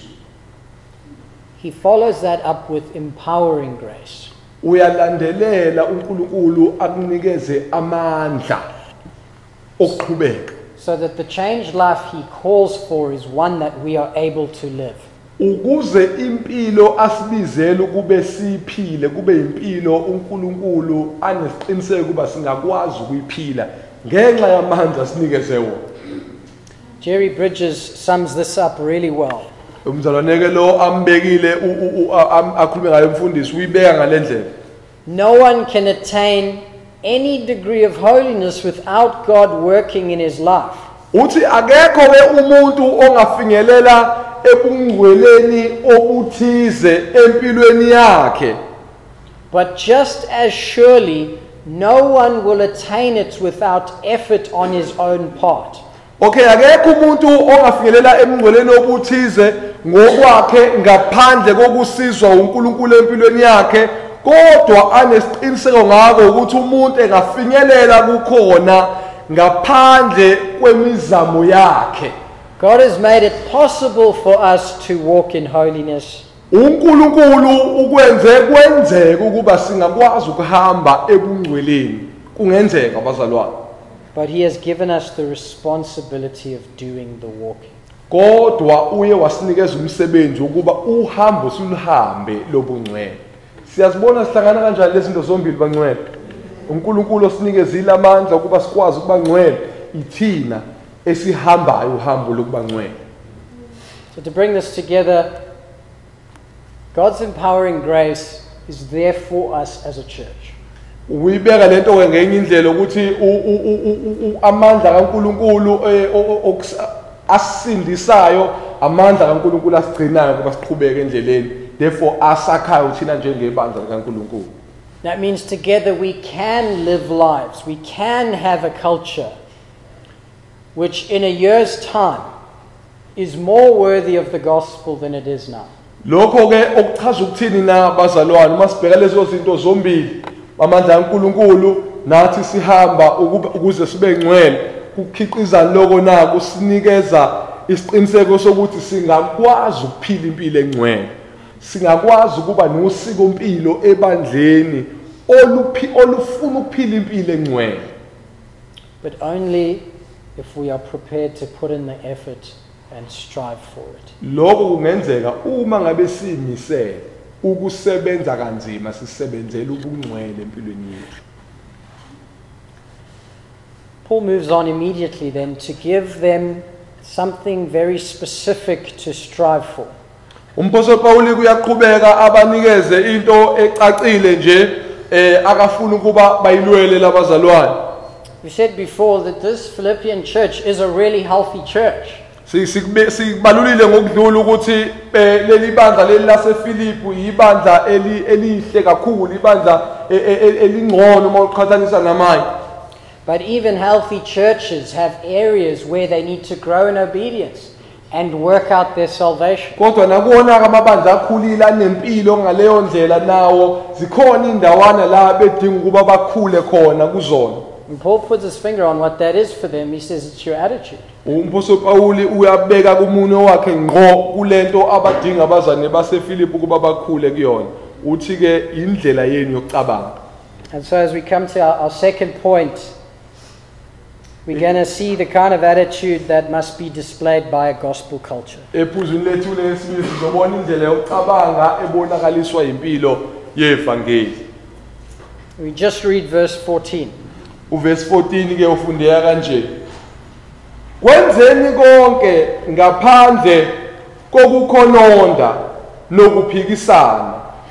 He follows that up with empowering grace. Uyalandelela uNkulunkulu akunikeze amandla okuqhubeka. So that the changed life he calls for is one that we are able to live. Ukuze impilo asibizela ukube siphile kube impilo uNkulunkulu anesiqiniseko kuba singakwazi ukuyiphila ngenxa yamandla asinikeze wona. Jerry Bridges sums this up really well. Umzalwane lo ambekile akhulume ngayo umfundisi uyibeka ngalendlela. No one can attain any degree of holiness without God working in his life. Uthi akekho ke umuntu ongafinyelela ebungcweleni obuthize empilweni yakhe. But just as surely no one will attain it without effort on his own part. Okay, akekho umuntu ongafinyelela ebungcweleni obuthize ngokwakhe ngaphandle kokusizwa uNkulunkulu empilweni yakhe, kodwa anesiqiniseko ngako ukuthi umuntu engafinyelela kukhona ngaphandle kwemizamo yakhe. God has made it possible for us to walk in holiness. uNkulunkulu ukwenze kwenzeka ukuba singakwazi ukuhamba ebungcweleni. Kungenzeka bazalwane. But he has given us the responsibility of doing the walking. Kodwa uye wasinikeza umsebenzi ukuba uhambo siluhambe lobungcwele. Siyazibona sihlangana kanjani lezi zinto zombili bangcwele. uNkulunkulu osinikeza amandla ukuba sikwazi ukuba ngcwele, ithina esihambayo uhambo lokuba ngcwele. So to bring this together, God's empowering grace is there for us as a church. uyibeka lento ke ngenye indlela ukuthi amandla kaNkuluNkulu asindisayo amandla kaNkuluNkulu asigcinayo ukuba siqhubeke endleleni therefore asakhayo thina njengebandla likaNkuluNkulu. That means together we can live lives, we can have a culture which in a year's time is more worthy of the gospel than it is now. Lokho ke okuchaza ukuthini na bazalwane uma sibheka lezo zinto zombili amandla kaNkuluNkulu nathi sihamba ukuze sibe ngcwele ukukhiqiza lokho na kusinikeza isiqiniseko sokuthi singakwazi ukuphila impilo engcwele singakwazi ukuba nosiko impilo ebandleni oluphi olufuna ukuphila impilo engcwele. But only if we are prepared to put in the effort and strive for it. Lokho kungenzeka uma ngabe simisele ukusebenza kanzima sisebenzela ubungcwele empilweni yethu. Paul moves on immediately then to give them something very specific to strive for. Umpostoli Paul uyaqhubeka abanikeze into ecacile nje eh akafuna ukuba bayilwele labazalwane. We said before that this Philippian church is a really healthy church. Sibalulile ngokudlula ukuthi leli bandla leli laseFilipi yibandla elihle kakhulu ibandla elingcono uma uqhathanisa namanye. But even healthy churches have areas where they need to grow in obedience and work out their salvation. Kodwa nakuona amabandla akhulile anempilo ngaleyo ndlela nawo zikhona indawana la bedinga ukuba bakhule khona kuzona. And Paul puts his finger on what that is for them. He says it's your attitude. Umpostoli Paul uyabeka kumunwe wakhe ngqo kulento abadinga abazane baseFilipi ukuba bakhule kuyona. Uthi ke indlela yenu yokucabanga. And so as we come to our, our second point, we're going to see the kind of attitude that must be displayed by a gospel culture. Ephuzweni lethu lesibili sizobona indlela yokucabanga ebonakaliswa impilo yevangeli. We just read verse fourteen. Uverse fourteen ke ufundeka kanje. Kwenzeni konke ngaphandle kokukhononda nokuphikisana.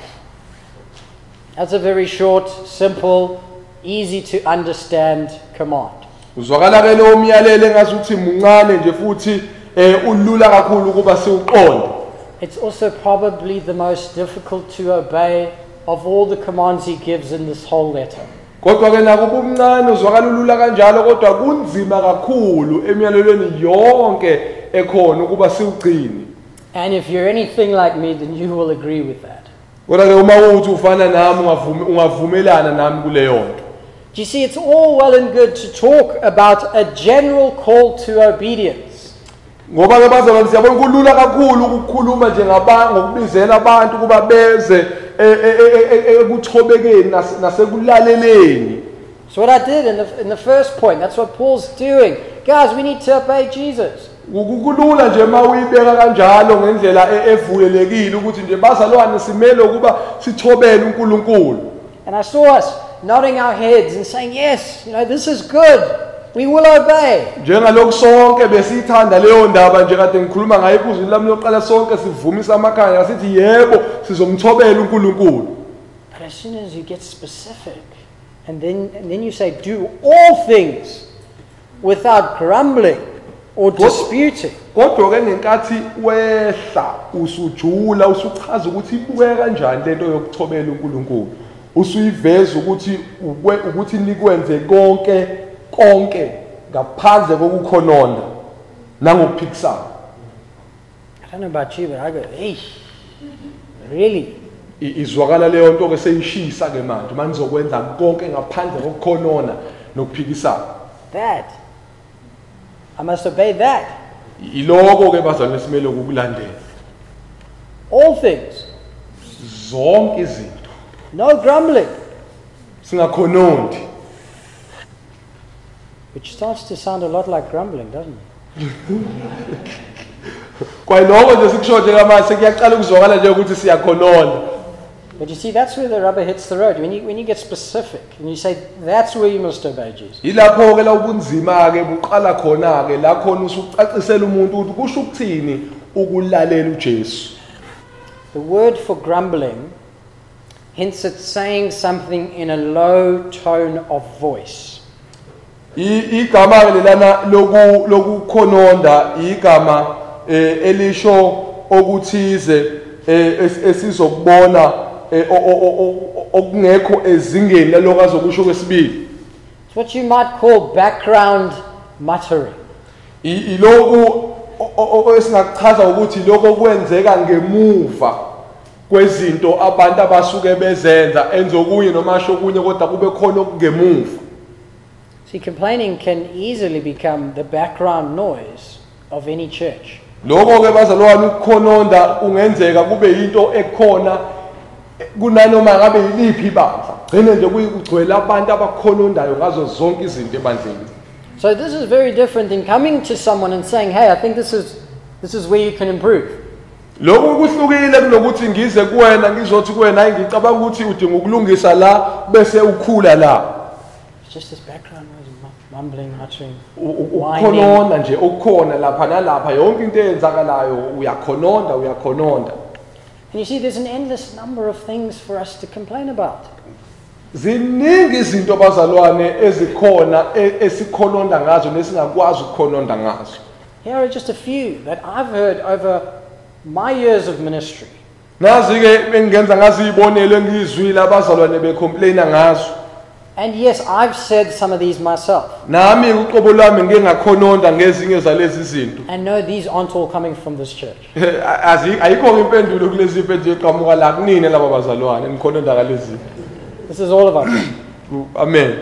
That's a very short, simple, easy to understand command. Uzwakala ke lo myalelo engasuthi muncane nje futhi ulula kakhulu kuba siuqonde. It's also probably the most difficult to obey of all the commands he gives in this whole letter. Kodwa ke nakuba umncane uzwakala ulula kanjalo kodwa kunzima kakhulu emyalelweni yonke ekhona ukuba siugcine. And if you're anything like me, then you will agree with that. Kodwa ke uma uthi ufana nami ungavumelana nami kuleyo nto. Do you see, it's all well and good to talk about a general call to obedience. Ngoba ke bazalwane siyabona kulula kakhulu ukukhuluma nje ngabantu ngokubizela abantu kuba beze ekuthobekeni nasekulaleleni. So what I did in the in the first point, that's what Paul's doing. Guys, we need to obey Jesus. Kulula nje mawuyibeka kanjalo ngendlela evulelekile ukuthi nje bazalwane simele ukuba sithobele uNkulunkulu. And I saw us nodding our heads and saying, yes, you know, this is good. We will obey. Njengalokho sonke besithanda leyo ndaba nje kade ngikhuluma ngayo ephuzweni lami lokuqala sonke sivumisa amakhaya sithi yebo sizomthobela uNkulunkulu. But as soon as you get specific and then and then you say do all things without grumbling or disputing. Kodwa ke nenkathi wehla usujula usuchaza ukuthi ibuke kanjani lento yokuthobela uNkulunkulu. Usuyiveza ukuthi ukuthi nikwenze konke konke ngaphandle kokukhononda nangokuphikisana. I don't know about you, but I go, hey, really? Izwakala leyo nto ke seyishisa ke manje manje zokwenza konke ngaphandle kokukhonona nokuphikisana. That I must obey that. Iloko ke bazalwane simele ukukulandela. All things. Zonke izinto. No grumbling. Singakhonondi. Which starts to sound a lot like grumbling, doesn't it? Kwayiloko nje sikushoje kamanje sekuyaqala ukuzwakala nje ukuthi siyakhononda. But you see, that's where the rubber hits the road. When you when you get specific and you say that's where you must obey Jesus. Ilapho ke la ubunzima ke buqala khona ke la khona usucacisela umuntu ukuthi kusho ukuthini ukulalela uJesu. The word for grumbling Hence it's saying something in a low tone of voice. I- igama lelana loku lokukhononda igama eh, elisho okuthize eh, es- esizokubona eh, o- o- o- o- okungekho ezingeni laloko azokusho kwesibili. It's what you might call background muttering. I- iloku o- o- o- esingachaza ukuthi lokho kwenzeka ngemuva kwezinto abantu abasuke bezenza enzokunye noma asho kunye kodwa kube khona okungemuva. See, complaining can easily become the background noise of any church. Lokho ke bazalwane ukukhononda ungenzeka kube into ekhona kunanoma ngabe yiliphi ibandla. Gcine nje kugcwele abantu abakhonondayo ngazo zonke izinto ebandleni. So this is very different in coming to someone and saying, hey, I think this is, this is where you can improve. Lokho kuhlukile kunokuthi ngize kuwena ngizothi kuwena hayi ngicabanga ukuthi udinga ukulungisa la bese ukhula la. It's just this background noise, mu- mumbling, muttering, U- u- whining. Ukukhononda nje okukhona lapha nalapha yonke into eyenzakalayo uyakhononda uyakhononda. And you see, there's an endless number of things for us to complain about. Ziningi izinto bazalwane ezikhona e- esikhononda ngazo nesingakwazi ukukhononda ngazo. Here are just a few that I've heard over my years of ministry. Nazi ke bengenza ngazibonelo ngizwile abazalwane becomplaina ngazo. And yes, I've said some of these myself. Nami uqobo lwami ngeke ngakhononda ngezinye zalezi zinto. And no, these aren't all coming from this church. Azi ayikho impendulo kulezi zinto eqhamuka la kunini laba bazalwane nikhononda kalezi. This is all of us. Amen.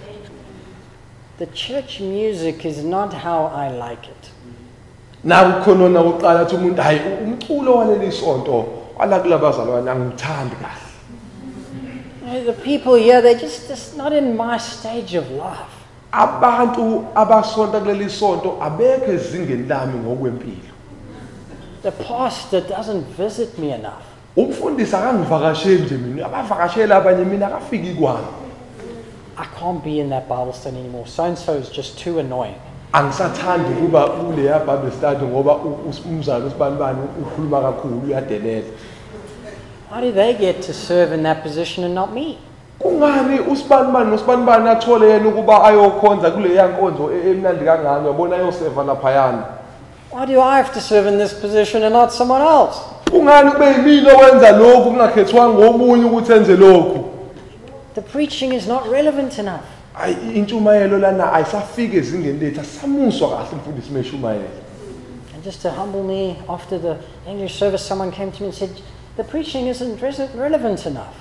The church music is not how I like it. Na ukukhonona uqala ukuthi umuntu hayi umculo waleli sonto ala kulabazalwane angithandi kahle. You know, the people here, they're just, just not in my stage of life. Abantu abasonta kuleli sonto abekho ezingeni lami ngokwempilo. The pastor doesn't visit me enough. Umfundisi akangivakasheli nje mina abavakashela abanye mina akafiki kwami. I can't be in that Bible study anymore. So-and-so is just too annoying. Angisathandi kuba kule ya Bible study ngoba umzali usibanibani ukhuluma kakhulu uyadelela. Why do they get to serve in that position and not me? Kungani usibanibani nosibanibani athole yena ukuba ayokhonza kule yankonzo emnandi kangaka yabona ayoseva lapha yana. Why do I have to serve in this position and not someone else? Kungani kube yimina owenza lokhu kungakhethwanga omunye ukuthi enze lokhu? The preaching is not relevant enough. Ay intshumayelo lana ayisafike ezingeni lethu asamuswa kahle umfundisi meshumayelo. And just to humble me, after the English service, someone came to me and said, the preaching isn't res- relevant enough.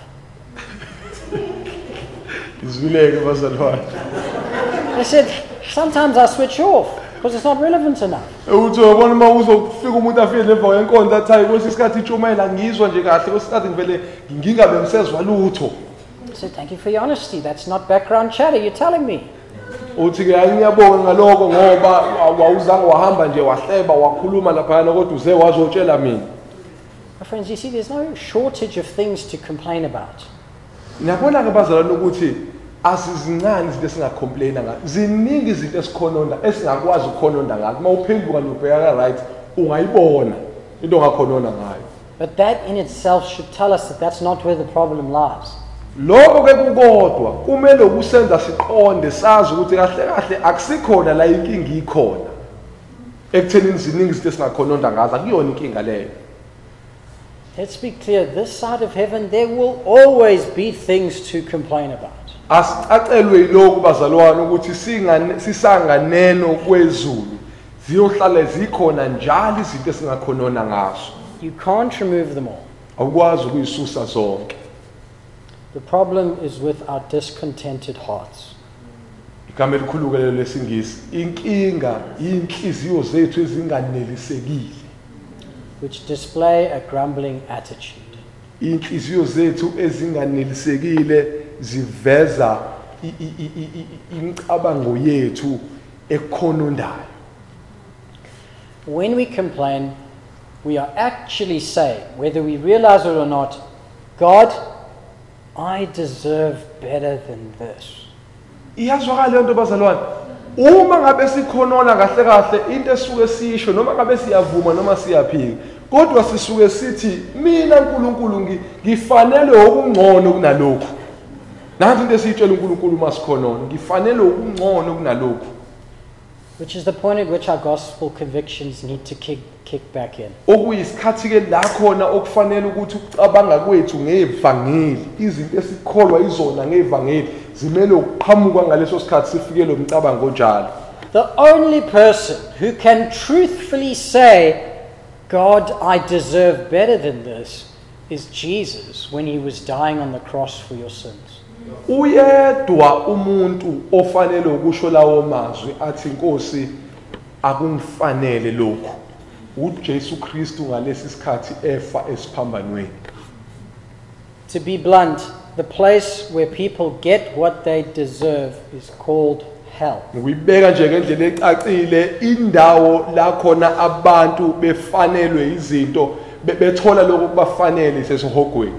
Izwileke bazalwane. They said, sometimes I switch off because it's not relevant enough. Uthi uyabona uma uzofika umuntu afike lemva kwenkonzo athi hayi kwesi sikhathi intshumayelo ngizwa nje kahle kwesi sikhathi ngivele ngingabe ngisezwa lutho. I said, thank you for your honesty. That's not background chatter, you're telling me. Uthi ke hayi ngiyabonga ngaloko ngoba awuzange wahamba nje wahleba wakhuluma lapha kodwa uze wazotshela mina. My friends, you see, there's no shortage of things to complain about. Ngiyabona ke bazalwane ukuthi asizincane izinto esingacomplaina ngazo. Ziningi izinto esikhononda esingakwazi ukukhononda ngazo. Uma uphenduka nobheka right ungayibona into ongakhonona ngayo. But that in itself should tell us that that's not where the problem lies. Lokho ke kukodwa kumele ukusenza siqonde sazi ukuthi kahle kahle akusikhona la inkingi ikhona. Ekuthenini ziningi izinto esingakhononda ngazo akuyona inkinga leyo. Let's be clear, this side of heaven, there will always be things to complain about. Asicacelwe yiloko bazalwane ukuthi singane sisanganeno kwezulu ziyohlala zikhona njalo izinto esingakhonona ngazo. You can't remove them all. Awukwazi ukuyisusa zonke. The problem is with our discontented hearts. Igama elikhulu lelo lesingisi inkinga inhliziyo zethu ezinganelisekile. Which display a grumbling attitude. Inhliziyo zethu ezinganelisekile ziveza imicabango yethu ekhonondayo. When we complain, we are actually saying, whether we realize it or not, God, I deserve better than this. Iyazwakala lento bazalwane. Uma ngabe sikhonona kahle kahle into esuke sisho noma ngabe siyavuma noma siyaphika kodwa sisuke sithi mina uNkulunkulu ngifanele okungcono kunalokho. Nanti into esiyitshela uNkulunkulu masikhona ngifanele okungcono kunalokho. Which is the point at which our gospel convictions need to kick, kick back in. Okuyisikhathi ke la khona okufanele ukuthi ukucabanga kwethu ngevangeli, izinto esikholwa izona ngevangeli zimele ukuqhamuka ngaleso sikhathi sifike lo mcabango njalo. The only person who can truthfully say, God, I deserve better than this, is Jesus when he was dying on the cross for your sins. Uyedwa umuntu ofanele ukusho lawo mazwi athi Nkosi akungifanele lokho. uJesu Kristu ngalesi sikhathi efa esiphambanweni. To be blunt, the place where people get what they deserve is called hell. Ngibeka nje ngendlela ecacile indawo la khona abantu befanelwe izinto bethola lokho kubafanele sesihogweni.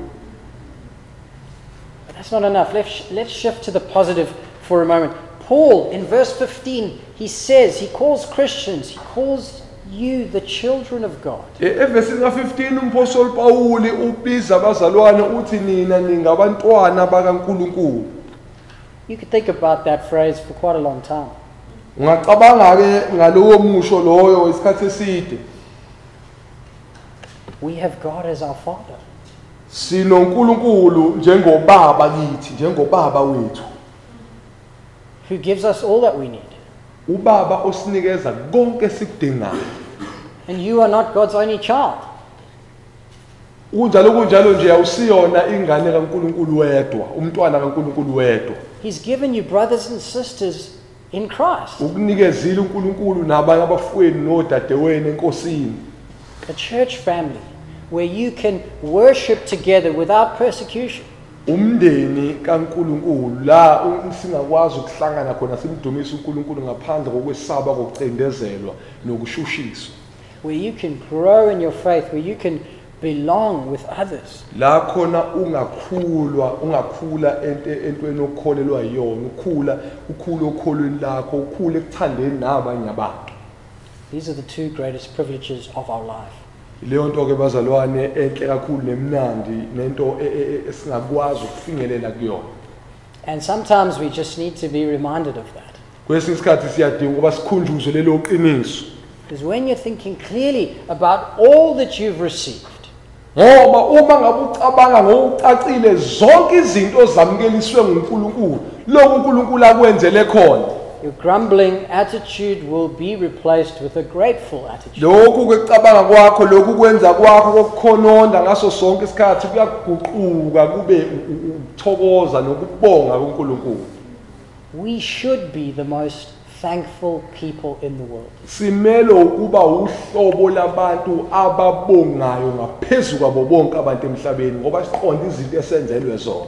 That's not enough. Let's, let's shift to the positive for a moment. Paul, in verse fifteen, he says, he calls Christians, he calls you the children of God. Evesini fifteen umpostoli Pawuli ubiza abazalwane uthi nina ningabantwana bakaNkulunkulu. You could think about that phrase for quite a long time. Ungacabanga ke ngalowo musho loyo isikhathi eside. We have God as our Father. Sino uNkulunkulu njengobaba kithi, njengobaba wethu. Who gives us all that we need. Ubaba osinikeza konke esikudingayo. And you are not God's only child. Unjalo kunjalo nje awusiyona ingane kaNkulunkulu wedwa, umntwana kaNkulunkulu wedwa. He's given you brothers and sisters in Christ. Ukunikezile uNkulunkulu nabanye abafweni nodadewenu enkosini. A church family where you can worship together without persecution. Umndeni kaNkulunkulu la singakwazi ukuhlangana khona simdumise uNkulunkulu ngaphandle kokwesaba kokucendezelwa nokushushiswa. Where you can grow in your faith, where you can belong with others. La khona ungakhulwa ungakhula entweni okholelwa yiyona, ukhula ukhula okholweni lakho, ukhule ekuthandeni nabanye abantu. These are the two greatest privileges of our life. Leyo nto ke bazalwane enhle kakhulu nemnandi nento esingakwazi ukufinyelela kuyona. And sometimes we just need to be reminded of that. Kwesinye isikhathi siyadinga ukuba sikhunjuzwe lelo qiniso. Because when you're thinking clearly about all that you've received, ngoba uma ngabe ucabanga ngokucacile zonke izinto ozamukeliswe nguNkulunkulu, lokho uNkulunkulu akwenzele khona, your grumbling attitude will be replaced with a grateful attitude. lokho kwecabanga kwakho, lokho kwenza kwakho kokukhononda ngaso sonke isikhathi kuyaguquka kube ukuthokoza nokubonga kuNkulunkulu. We should be the most thankful people in the world. Simelo ukuba uhlobo labantu ababongayo ngaphezulu kwabo bonke abantu emhlabeni ngoba siqonda izinto esenzelwe zona.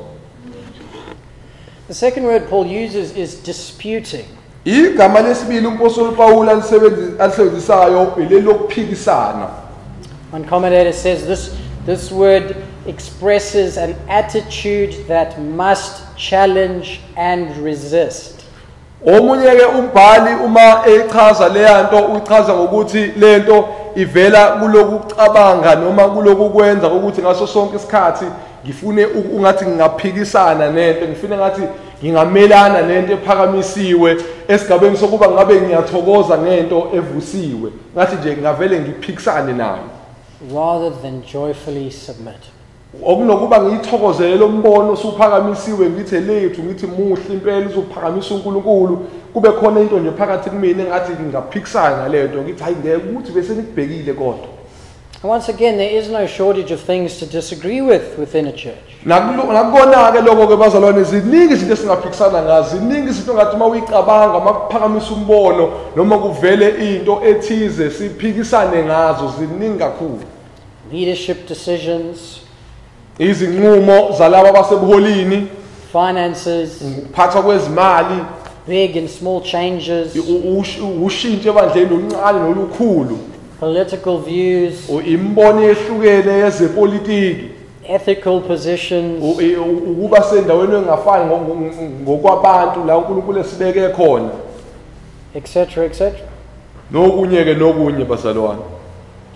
The second word Paul uses is disputing. Igama lesibili umpostoli Pawuli alisebenzisayo ilelokuphikisana. One commentator says this this word expresses an attitude that must challenge and resist. Omunye ke umbhali uma echaza le yanto uchaza ngokuthi lento ivela kulokucabanga noma kulokukwenza ukuthi ngaso sonke isikhathi ngifune ungathi ngingaphikisana nento, ngifune ngathi ngingamelana nento ephakamisiwe esigabeni sokuba ngabe ngiyathokoza ngento evusiwe, ngathi nje ngavele ngiphikisane nayo rather than joyfully submit. Okunokuba ngiyithokozele umbono usuphakamisiwe ngithi lethu ngithi muhle impela uzophakamisa uNkulunkulu, kube khona into nje phakathi kumina engathi ngingaphikisana ngalento ngithi hayi ngeke ukuthi bese nikubhekile kodwa. And once again, there is no shortage of things to disagree with within a church. Nakubona ke lokho ke bazalwane ziningi izinto esingaphikisana ngazo, ziningi izinto ngathi uma uyicabanga makuphakamisa umbono noma kuvele into ethize siphikisane ngazo, ziningi kakhulu. Leadership decisions, izinqumo zalabo abasebuholini, finances, ukuphathwa kwezimali, big and small changes, ushintsho ebandleni oluncane nolukhulu, political views, imbono ehlukene yezepolitiki, ethical positions, ukuba sendaweni engafani ngokwabantu la uNkulunkulu esibeke khona, etc etc. nokunye ke nokunye bazalwane.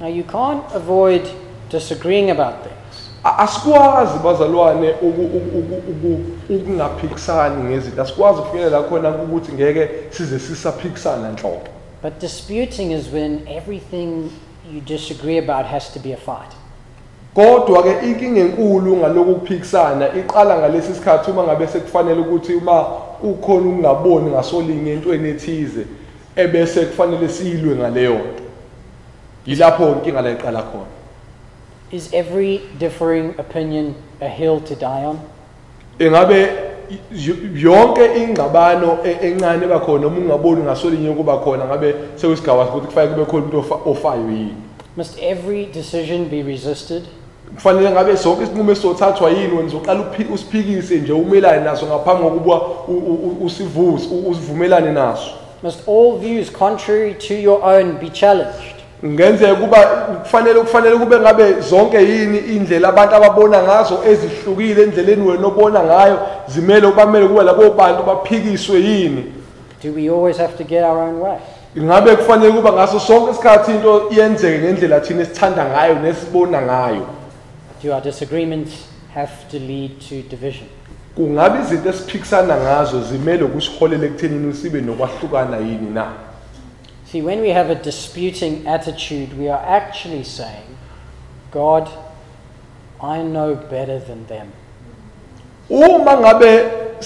Now you can't avoid disagreeing about things. A- asikwazi bazalwane uku- uku- uku- uku- ukungaphikisani ngezinto, asikwazi ukufikelela khona ukuthi ngeke size sisaphikisana nhlobo. But disputing is when everything you disagree about has to be a fight. Kodwa ke inkinga enkulu ngaloku kuphikisana iqala ngalesi sikhathi uma ngabe sekufanele ukuthi uma ukhona ungaboni ngasolinye entweni ethize ebese kufanele siyilwe ngaleyo nto. Yilapho inkinga la iqala khona. Is every differing opinion a hill to die on? Engabe yonke ingxabano e- encane bakhona uma ungaboni ngasolinye kuba khona ngabe sekusigaba ukuthi kufanele kube khona umuntu ofa- ofayo yini. Must every decision be resisted? Kufanele ngabe sonke isinqumo esizothathwa yini wena uzoqala uphi- usiphikise nje umelane naso ngaphambi kokuba u- u- usivuse u- usivumelane naso. Must all views contrary to your own be challenged? Ngenzeka kuba kufanele kufanele kube ngabe zonke yini indlela abantu ababona ngazo ezihlukile endleleni wena obona ngayo zimele ubamele kuba labo bantu baphikiswe yini. Do we always have to get our own way? Ingabe kufanele kuba ngaso sonke isikhathi into iyenzeke ngendlela thina esithanda ngayo nesibona ngayo. Do our disagreements have to lead to division? Kungabe izinto esiphikisana ngazo zimele ukusiholele ekuthenini sibe nokwahlukana yini na? See, when we have a disputing attitude, we are actually saying, God, I know better than them. Uma ngabe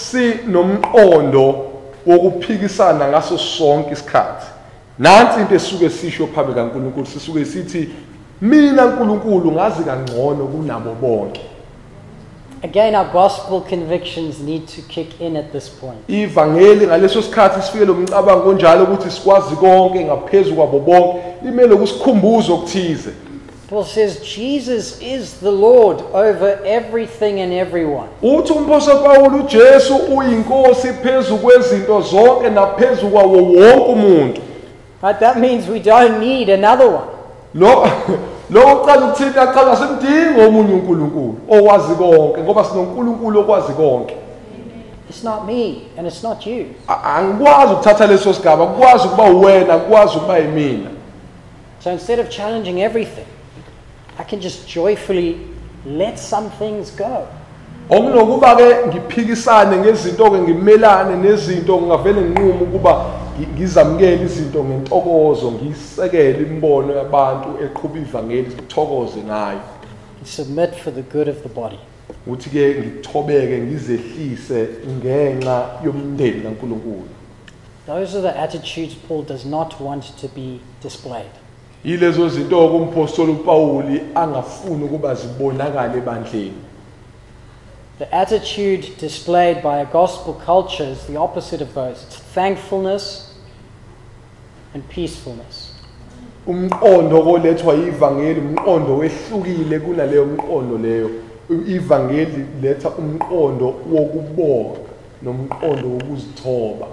sinomqondo wokuphikisana ngaso sonke isikhathi, nansi into esuke sisho phambi kaNkulunkulu, sisuke sithi mina uNkulunkulu ngazi kangcono kunabo bonke. Again, our gospel convictions need to kick in at this point. Ivangeli ngaleso sikhathi sifike lo mcabango onjalo ukuthi sikwazi konke ngaphezulu kwabo bonke, limele ukusikhumbuza okuthize. Paul says Jesus is the Lord over everything and everyone. Uthi umpostoli Pawulu uJesu uyinkosi phezulu kwezinto zonke naphezulu kwawo wonke umuntu. Right? That means we don't need another one. Lo lo uqala ukuthini aqala simdinga omunye uNkulunkulu owazi konke ngoba sinoNkulunkulu okwazi konke. It's not me and it's not you. A- Angikwazi ukuthatha leso sigaba, akwazi ukuba wena, akwazi ukuba yimina. So instead of challenging everything, I can just joyfully let some things go. Okunokuba ke ngiphikisane ngezinto ke ngimelane nezinto ngavele nginqume ukuba ngi- ngizamukele izinto ngentokozo, ngisekele imbono yabantu eqhubha ivangeli sithokoze ngayo. Submit for the good of the body. Uthi ke ngithobeke ngizehlise ngenxa yomndeni kaNkulunkulu. Those are the attitudes Paul does not want to be displayed. Yilezo zinto ke umpostoli uPawuli angafuni ukuba zibonakale ebandleni. The attitude displayed by a gospel culture is the opposite of those. It's thankfulness and peacefulness. Umqondo kolethwa ivangeli umqondo wehlukile kunaleyo mqondo leyo. Ivangeli letha umqondo wokubonga nomqondo wokuzithoba.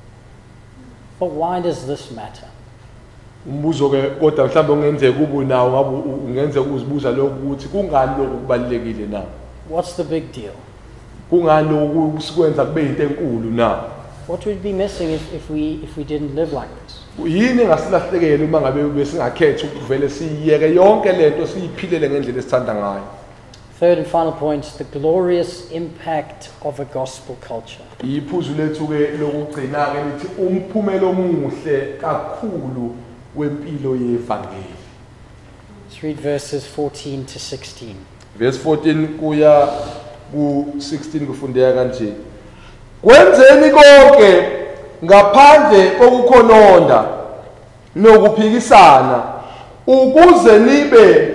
But why does this matter? Umbuzo ke kodwa mhlawumbe ungenzeka ube nawo ngabe ungenzeka uzibuza lokho ukuthi kungani lokho kubalekile na? What's the big deal? Kungani lokho sikwenza kube into enkulu na? What would be missing if, if we if we didn't live like this? Yini ngasilahlekele uma ngabe besingakhetha ukuvele siyiyeke yonke lento siyiphilele ngendlela esithanda ngayo. Third and final point, the glorious impact of a gospel culture. Iphuzu lethu ke lokugcina ke lithi umphumela omuhle kakhulu wempilo yevangeli. Let's read verses fourteen to sixteen. Verse fourteen kuya ku sixteen kufundeka kanje. Kwenzeni konke ngaphandle kokukhononda nokuphikisana ukuze nibe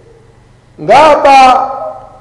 ngaba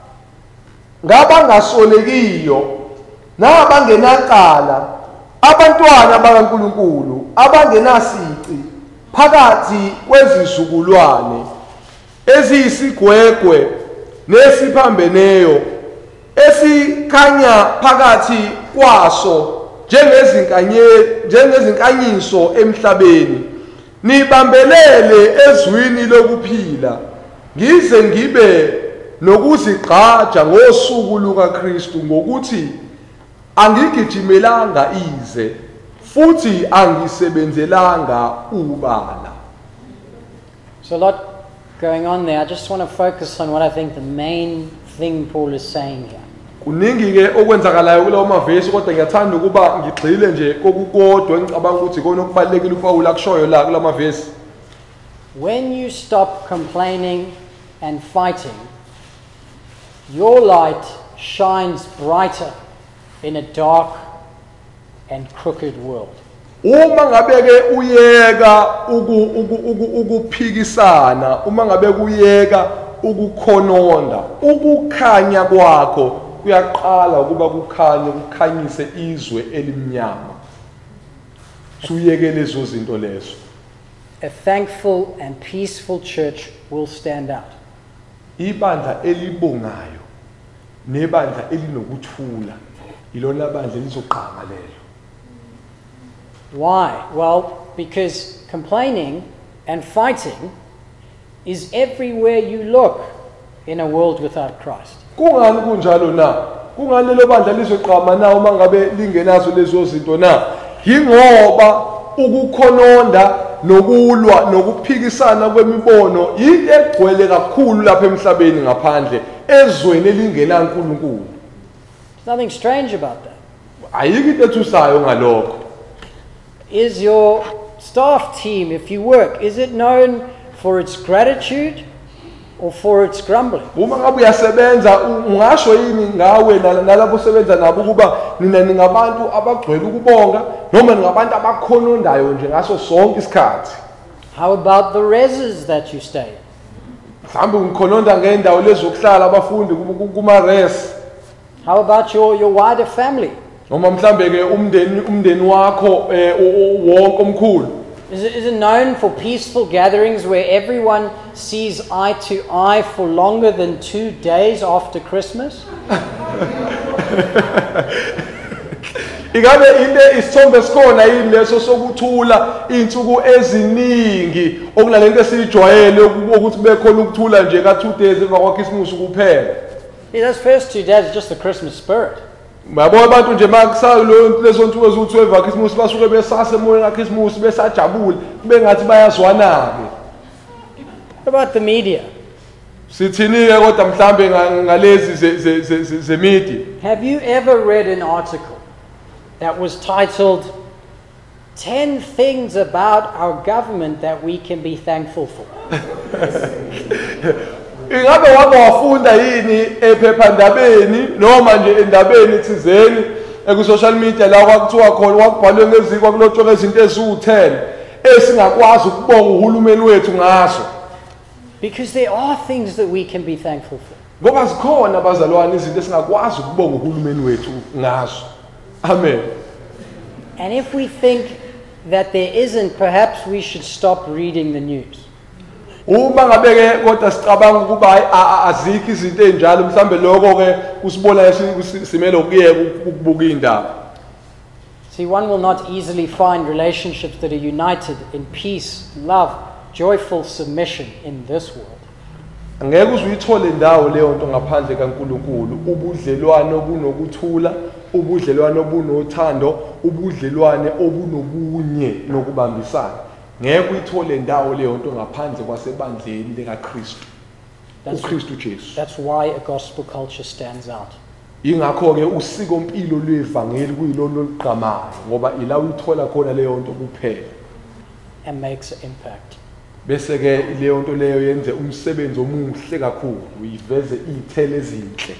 ngaba ngasolekiyo nabangenaqala abantwana bakaNkulunkulu abangenasici phakathi kwezizukulwane eziyisigwegwe nesiphambeneyo esikhanya phakathi kwaso njengezinkanye njengezinkanyiso emhlabeni nibambelele ezwini lokuphila ngize ngibe nokuzigqaja ngosuku lukaKristu ngokuthi angigijimelanga ize futhi angisebenzelanga ubala. So a lot going on there, I just want to focus on what I think the main thing Paul is saying here. Kuningi ke okwenzakalayo kulawo mavesi kodwa ngiyathanda ukuba ngigxile nje kokukodwa engicabanga ukuthi kona okubalekile uPaul akushoyo la kulawo mavesi. When you stop complaining and fighting, your light shines brighter in a dark and crooked world. Uma ngabe ke uyeka ukuphikisana, uma ngabe kuyeka ukukhononda, ukukhanya kwakho kuyaqala ukuba kukhanye kukhanyise izwe elimnyama. Suyeke lezo zinto lezo. A thankful and peaceful church will stand out. Ibandla elibongayo nebandla elinokuthula ilona bandla elizogqama lelo. Why? Well, because complaining and fighting is everywhere you look in a world without Christ. Kungani kunjalo na? Kungani lelo bandla lizogqama na uma ngabe lingenazo lezo zinto na? Yingoba ukukhononda nokulwa nokuphikisana kwemibono into egcwele kakhulu lapha emhlabeni ngaphandle ezweni elingena uNkulunkulu. There's nothing strange about that. Ayikho into ethusayo ngalokho. Is your staff team, if you work, is it known for its gratitude or for its grumbling? Uma ngabe uyasebenza ungasho yini ngawe nalabo sebenza nabo kuba nina ningabantu abagcwele ukubonga noma ningabantu abakhonondayo nje ngaso sonke isikhathi? How about the reses that you stay in? Mhlawumbe ungikhononda ngendawo lezokuhlala abafundi kuma res. How about your, your wider family? Noma mhlambe ke umndeni umndeni wakho wonke omkhulu. Is it, is it known for peaceful gatherings where everyone sees eye to eye for longer than two days after Christmas? Igabe into isithombe sikhona yini leso sokuthula insuku eziningi okunalento esijwayele ukuthi bekhona ukuthula nje ka two days emva kwa Christmas kuphela. Yeah, those first two days are just the Christmas spirit. Mabona abantu nje makusayo lo lezo nsuku eziwu-twelve Christmas basuke besase emoyeni ka Christmas besajabule kube ngathi bayazwana ke. What about the media? Sithini ke kodwa mhlambe ngalezi ze media. Have you ever read an article that was titled ten things about our government that we can be thankful for? Ingabe wake wafunda yini ephephandabeni noma nje endabeni thizeni eku social media la kwakuthiwa khona wakubhalwe ngeziko kulotshwe izinto eziwu-ten esingakwazi ukubonga uhulumeni wethu ngaso? Because there are things that we can be thankful for. Ngoba zikhona abazalwane izinto esingakwazi ukubonga uhulumeni wethu ngaso. Amen. And if we think that there isn't, perhaps we should stop reading the news. Uma ngabe ke kodwa sicabanga ukuba azikho izinto enjalo mhlambe lokho ke usibona simele ukuyeka ukubuka indaba. See, one will not easily find relationships that are united in peace, love, joyful submission in this world. Angeke uzuyithole indawo leyo nto ngaphandle kaNkulunkulu, ubudlelwane obunokuthula, ubudlelwane obunothando, ubudlelwane obunobunye nokubambisana. Ngeke uyithole indawo leyo nto ngaphandle kwasebandleni likaKristu. uKristu Jesu. That's why a gospel culture stands out. Ingakho ke usiko impilo lwevangeli kuyilona olugqamayo ngoba ila uyithola khona leyo nto kuphela and makes an impact. Bese ke leyo nto leyo yenze umsebenzi omuhle kakhulu, uyiveze izithelo ezinhle.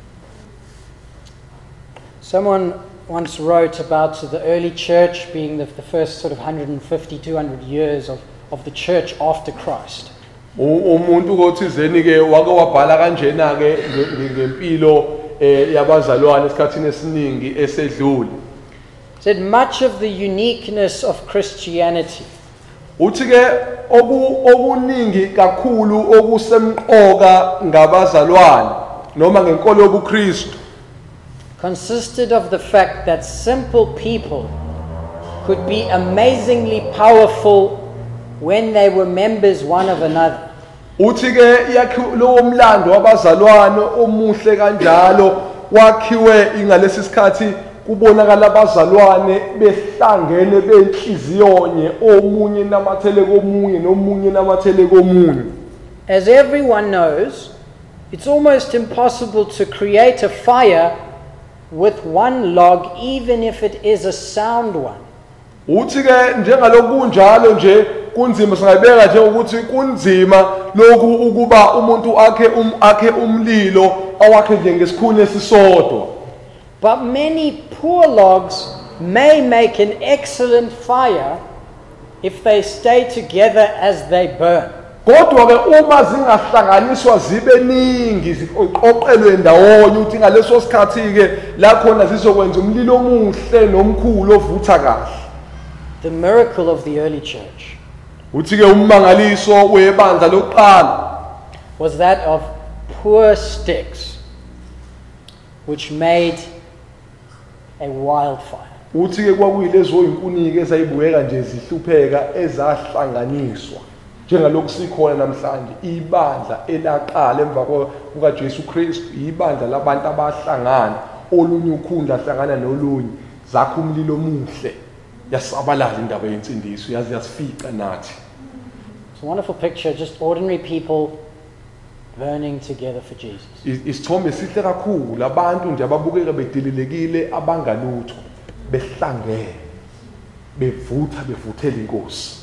Someone once wrote about the early church being the, the first sort of one hundred fifty, two hundred years of, of the church after Christ. Umuntu kothizeni ke wake wabhala kanjena ke ngempilo yabazalwane esikhathini esiningi esedlule. Said much of the uniqueness of Christianity uthi ke okuningi kakhulu okusemqoka ngabazalwane noma ngenkolo yobuKristu consisted of the fact that simple people could be amazingly powerful when they were members one of another. Uthi ke lo mlando wabazalwane omuhle kanjalo wakhiwe ingalesi sikhathi kubonakala abazalwane behlangene benhliziyonye omunye namathele komunye nomunye namathele komunye. as everyone knows, it's almost impossible to create a fire with one log, even if it is a sound one. Uthi ke njengalokhu kunjalo nje kunzima singayibeka nje ukuthi kunzima lokhu ukuba umuntu akhe um akhe umlilo awakhe nje ngesikhuni esisodwa. But many poor logs may make an excellent fire if they stay together as they burn. Kodwa ke uma zingahlanganiswa zibe ningi ziqoqelwe ndawonye uthi ngaleso sikhathi ke la khona zizokwenza umlilo omuhle nomkhulu ovutha kahle. The miracle of the early church Uthi ke ummangaliso webandla lokuqala was that of poor sticks which made a wildfire. Uthi ke kwakuyilezo inkunike ezayibukeka nje zihlupheka ezahlanganiswa njengalokhu sikhona namhlanje ibandla elaqala emva kuka Jesu Kristu ibandla labantu abahlangana olunye ukhundla hlangana nolunye zakho umlilo omuhle yasabalala indaba yensindiso yazi yasifica nathi. It's a wonderful picture, just ordinary people burning together for Jesus. Isithombe sihle kakhulu abantu nje ababukeka bedililekile abangalutho behlangene bevutha bevuthela inkosi.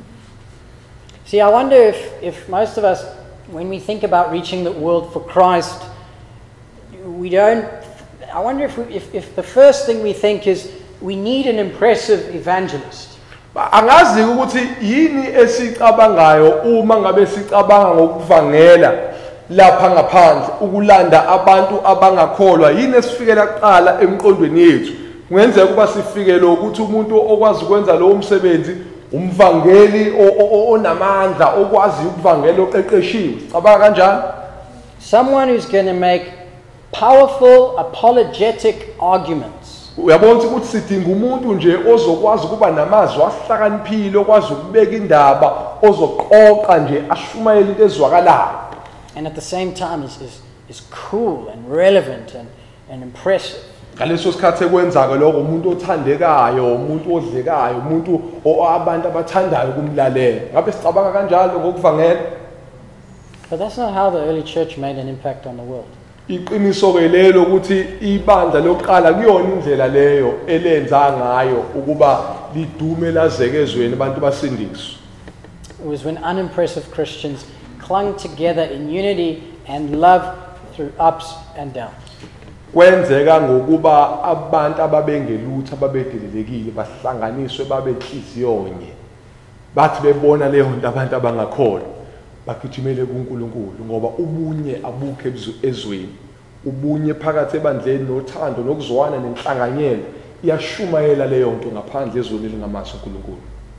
See, I wonder if, if most of us, when we think about reaching the world for Christ, we don't, I wonder if, we, if, if the first thing we think is we need an impressive evangelist. Angazi ukuthi yini esicabangayo uma ngabe sicabanga ngokuvangela lapha ngaphandle ukulanda abantu abangakholwa yini esifikela kuqala emqondweni yethu. Kungenzeka kuba sifikele ukuthi umuntu okwazi ukwenza lo umsebenzi umvangeli onamandla okwazi ukuvangela oqeqeshiwe. Cabanga kanjani? Someone who's going to make powerful apologetic arguments. Uyabona ukuthi sidinga umuntu nje ozokwazi kuba namazwi ahlakaniphile okwazi ukubeka indaba ozoqoqa nje ashumayela into ezwakalayo. And at the same time is is, is cool and relevant and, and impressive. Ngaleso sikhathi ekwenzaka lokho umuntu othandekayo umuntu odlekayo umuntu abantu abathandayo ukumlalela. Ngabe sicabanga kanjalo ngokuvangela? But that's not how the early church made an impact on the world. Iqiniso ke lelo ukuthi ibandla lokuqala kuyona indlela leyo elenza ngayo ukuba lidume lazekezweni abantu basindiswe. It was when unimpressive Christians clung together in unity and love through ups and downs. Kwenzeka ngokuba abantu ababengelutho ababedelelekile bahlanganiswe babe inhliziyonye. Bathi bebona leyo nto abantu abangakholwa bagijimele kuNkulunkulu ngoba ubunye abukho ezweni. Ubunye phakathi ebandleni nothando nokuzwana nenhlanganyelo iyashumayela leyo nto ngaphandle ezweni elingamazi uNkulunkulu.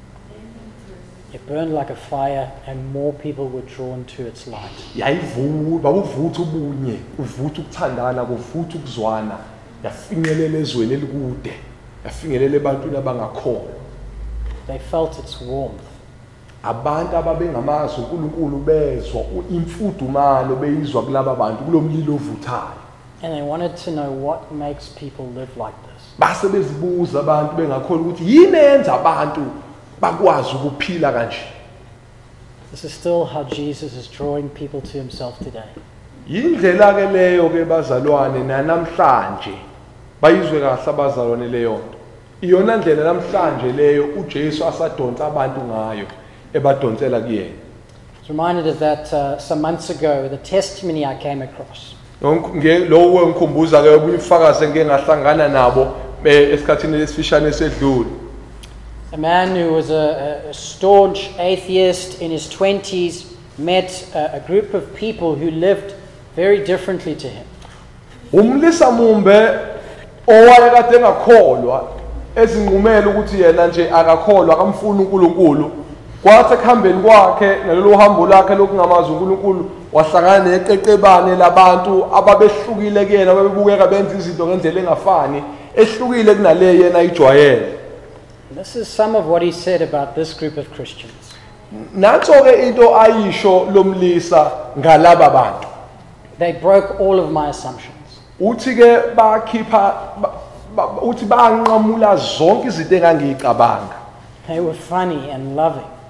It burned like a fire and more people were drawn to its light. Yayivuka babuvutha ubunye uvutha ukuthandana kuvutha ukuzwana yafinyelela ezweni elikude yafinyelela ebantwini abangakholwa. They felt its warmth. Abantu ababengamazi uNkulunkulu bezwa imfudumalo beyizwa kulaba bantu kulomlilo ovuthayo. And they wanted to know what makes people live like this. Base bezibuza abantu bengakholwa ukuthi yini eyenza abantu bakwazi ukuphila kanje. This is still how Jesus is drawing people to himself today. Yindlela ke leyo ke bazalwane namhlanje bayizwe kahle abazalwane leyo nto. Iyona ndlela namhlanje leyo uJesu asadonsa abantu ngayo ebadonsela kuyena. I was reminded of that uh, some months ago, the testimony I came across. Lo wengikhumbuza ke ubufakazi engeke ngahlangana nabo esikhathini lesifishane esedlule. A man who was a, a staunch atheist in his twenties met a, a group of people who lived very differently to him. Umlisa mumbe owayekade engakholwa ezinqumela ukuthi yena nje akakholwa akamfuni uNkulunkulu. Kwathi ekuhambeni kwakhe nalelo hambo lakhe lokungamazi uNkulunkulu wahlangana neqeqebane labantu ababehlukile kuyena babebukeka benza izinto ngendlela engafani ehlukile kunale yena ayijwayele. This is some of what he said about this group of Christians. Nanso ke into ayisho lomlisa ngalaba bantu. They broke all of my assumptions. Uthi ke bakhipha uthi banqamula zonke izinto engangicabanga. They were funny and loving.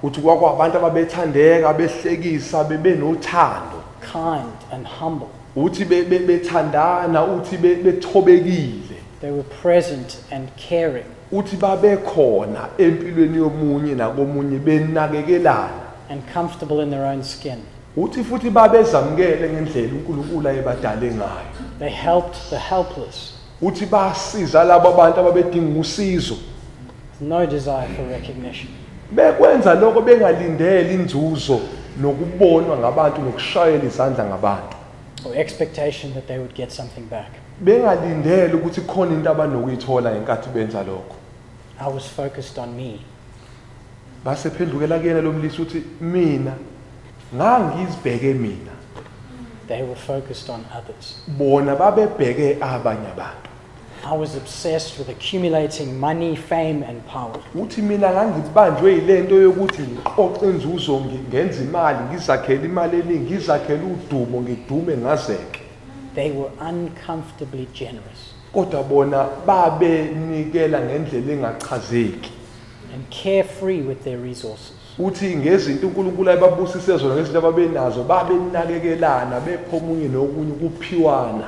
uthi kwakwabantu ababethandeka behlekisa bebenothando kind and humble. uthi be- be- bethandana uthi be- bethobekile They were present and caring uthi babekhona empilweni yomunye nakomunye benakekelana and comfortable in their own skin. uthi futhi babezamkele ngendlela uNkulunkulu ayebadale ngayo They helped the helpless uthi basiza labo abantu ababedinga usizo with no desire for recognition. bekwenza lokho bengalindeli inzuzo nokubonwa ngabantu nokushayela izandla ngabantu Or expectation that they would get something back. bengalindeli ukuthi khona into abanokuyithola ngenkathi benza lokho I was focused on me. base phendukela kuyena lo mlisi uthi mina ngangizibheke mina They were focused on others. bona babebheke abanye abantu I was obsessed with accumulating money, fame, and power. uthi mina ngangibanjwe yilento yokuthi ngiqoqe inzuzo ngi- ngenza imali ngizakhela imali eningi ngizakhela udumo ngidume ngazeke They were uncomfortably generous kodwa bona babenikela ngendlela engachazeki and carefree with their resources. uthi ngezinto uNkulunkulu ayebabusise zona ngezinto ababenazo babenakekelana bephomunye nokunye kuphiwana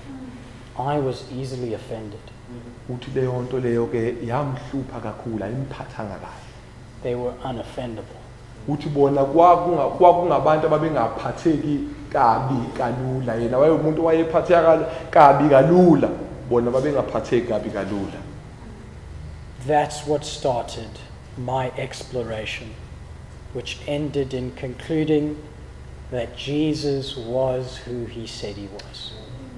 I was easily offended. uthi leyo nto leyo ke yamhlupha kakhulu ayimphathanga kahle They were unoffendable. uthi bona kwakunga- kwakungabantu ababengaphatheki kabi kalula yena wayeumuntu wayephatheka kal- kabi kalula bona babengaphatheki kabi kalula That's what started my exploration, which ended in concluding that Jesus was who he said he was.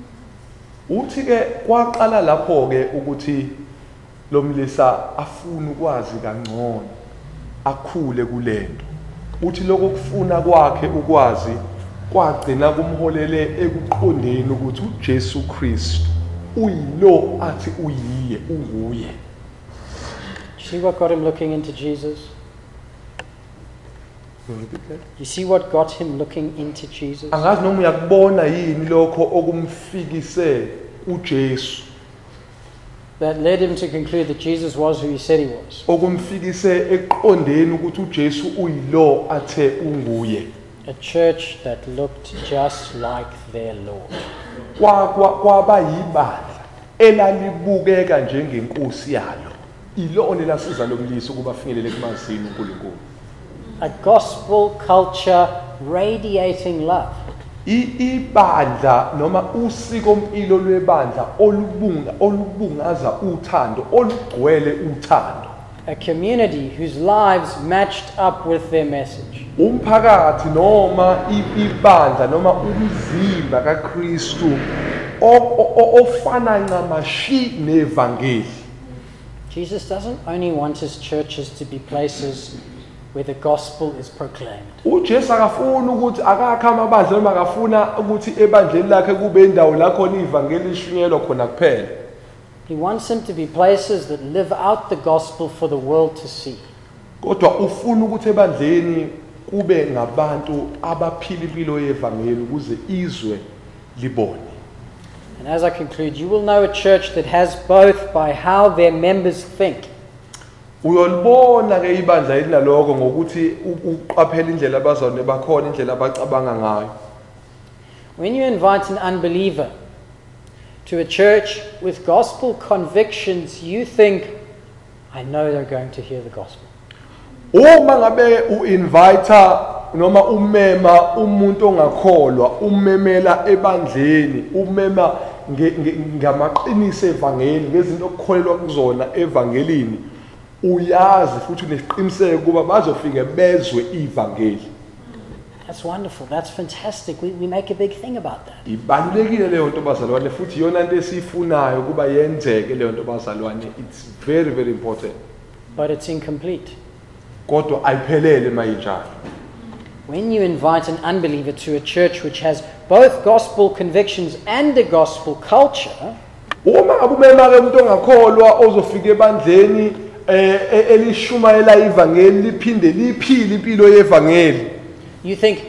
uthi ke kwaqala lapho ke ukuthi lo mlisa afuna ukwazi kangcono akhule kulento uthi lokho kufuna kwakhe ukwazi kwagcina kumholele ekuqondeni ukuthi uJesu Kristu uyilo athi uyiye unguye See what got him looking into Jesus? You see what got him looking into Jesus? angazi noma uyakubona yini lokho okumfikise uJesu That led him to conclude that Jesus was who he said he was. okumfikise eqondeni ukuthi uJesu uyilo athe unguye A church that looked just like their Lord. Kwa- kwa- kwaba yibandla elalibukeka njengenkosi yalo ilona elasiza lomlisi ukuba afinyelele kumazini uNkulunkulu A gospel culture radiating love. I- ibandla noma usikompilo lwebandla olubunga olubungaza uthando olugcwele uthando A community whose lives matched up with their message. umphakathi noma i- ibandla noma umzimba kaKristu o- o- o- ofana ncamashi nevangeli Jesus doesn't only want his churches to be places where the gospel is proclaimed. uJesu akafuna ukuthi akakhe amabandla noma akafuna ukuthi ebandleni lakhe kube indawo la khona ivangeli lishunyelwa khona kuphela He wants them to be places that live out the gospel for the world to see. kodwa ufuna ukuthi ebandleni kube ngabantu abaphila impilo yevangeli ukuze izwe libone And as I conclude, you will know a church that has both by how their members think. uyolibona ke ibandla elinaloko ngokuthi u- uqaphela indlela abazone bakhona indlela abacabanga ngayo When you invite an unbeliever to a church with gospel convictions, you think, I know they're going to hear the gospel. uma ngabe uinviter noma umema umuntu ongakholwa umemela ebandleni umema nge- nge- ngamaqiniso evangeli ngezinto okukholelwa kuzona evangelini uyazi futhi unesiqiniseko ukuba bazofike bezwe ivangeli That's wonderful. That's fantastic. We, we make a big thing about that. ibalulekile leyo nto bazalwane futhi iyona into esiyifunayo ukuba yenzeke leyo nto bazalwane it's very very important But it's incomplete. kodwa ayiphelele mayinjalo When you invite an unbeliever to a church which has both gospel convictions and a gospel culture, uma ngabe umema ke umuntu ongakholwa ozofika ebandleni eh, eh, elishumayela ivangeli liphinde liphile impilo yevangeli you think,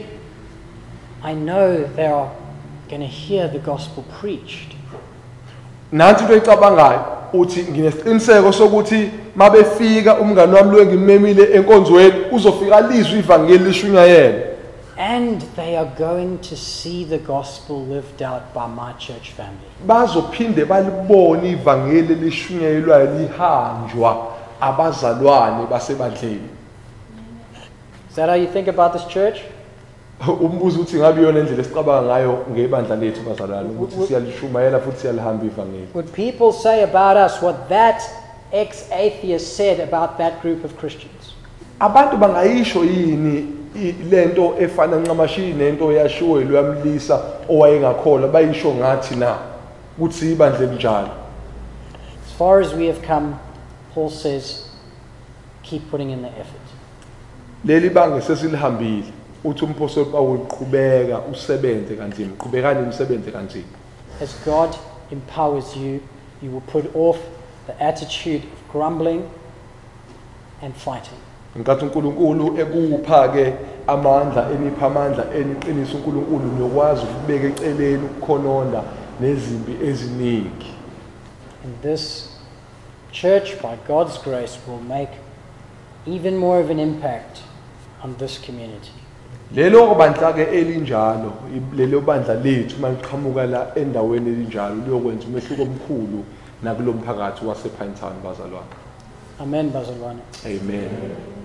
I know they are going to hear the gospel preached. nansi into eyicabangayo uthi nginesiqiniseko sokuthi mabefika umngani wami lo engimemile enkonzweni uzofika lizwe ivangeli lishunyayela. And they are going to see the gospel lived out by my church family. Bazophinde balibone ivangeli lishunyayelwayo lihanjwa abazalwane basebandleni. Is that how you think about this church? Umbuzo uthi ngabe yona indlela esicabanga ngayo ngebandla lethu bazalwane ukuthi siyalishumayela futhi siyalihamba ivangeli. Would people say about us what that ex-atheist said about that group of Christians? Abantu bangayisho yini lento efana ncamashi nento yashiwo ilwamlisa owayengakholwa bayisho ngathi na ukuthi ibandla elinjalo. As far as we have come, Paul says, keep putting in the effort. Leli banga sesilihambile uthi umpostoli Paul uqhubeka usebenze kanzima uqhubekani umsebenze kanzima. As God empowers you, you will put off the attitude of grumbling and fighting. Nkathi uNkulunkulu ekupha ke amandla enipha amandla eniqinisa uNkulunkulu nokwazi ukubeka eceleni ukukhononda nezimpi eziningi. And this church, by God's grace, will make even more of an impact on this community. Lelo bandla ke elinjalo lelo bandla lethu maliqhamuka la endaweni elinjalo liyokwenza umehluko omkhulu nakulomphakathi wasePinetown bazalwane. Amen, bazalwane. Amen.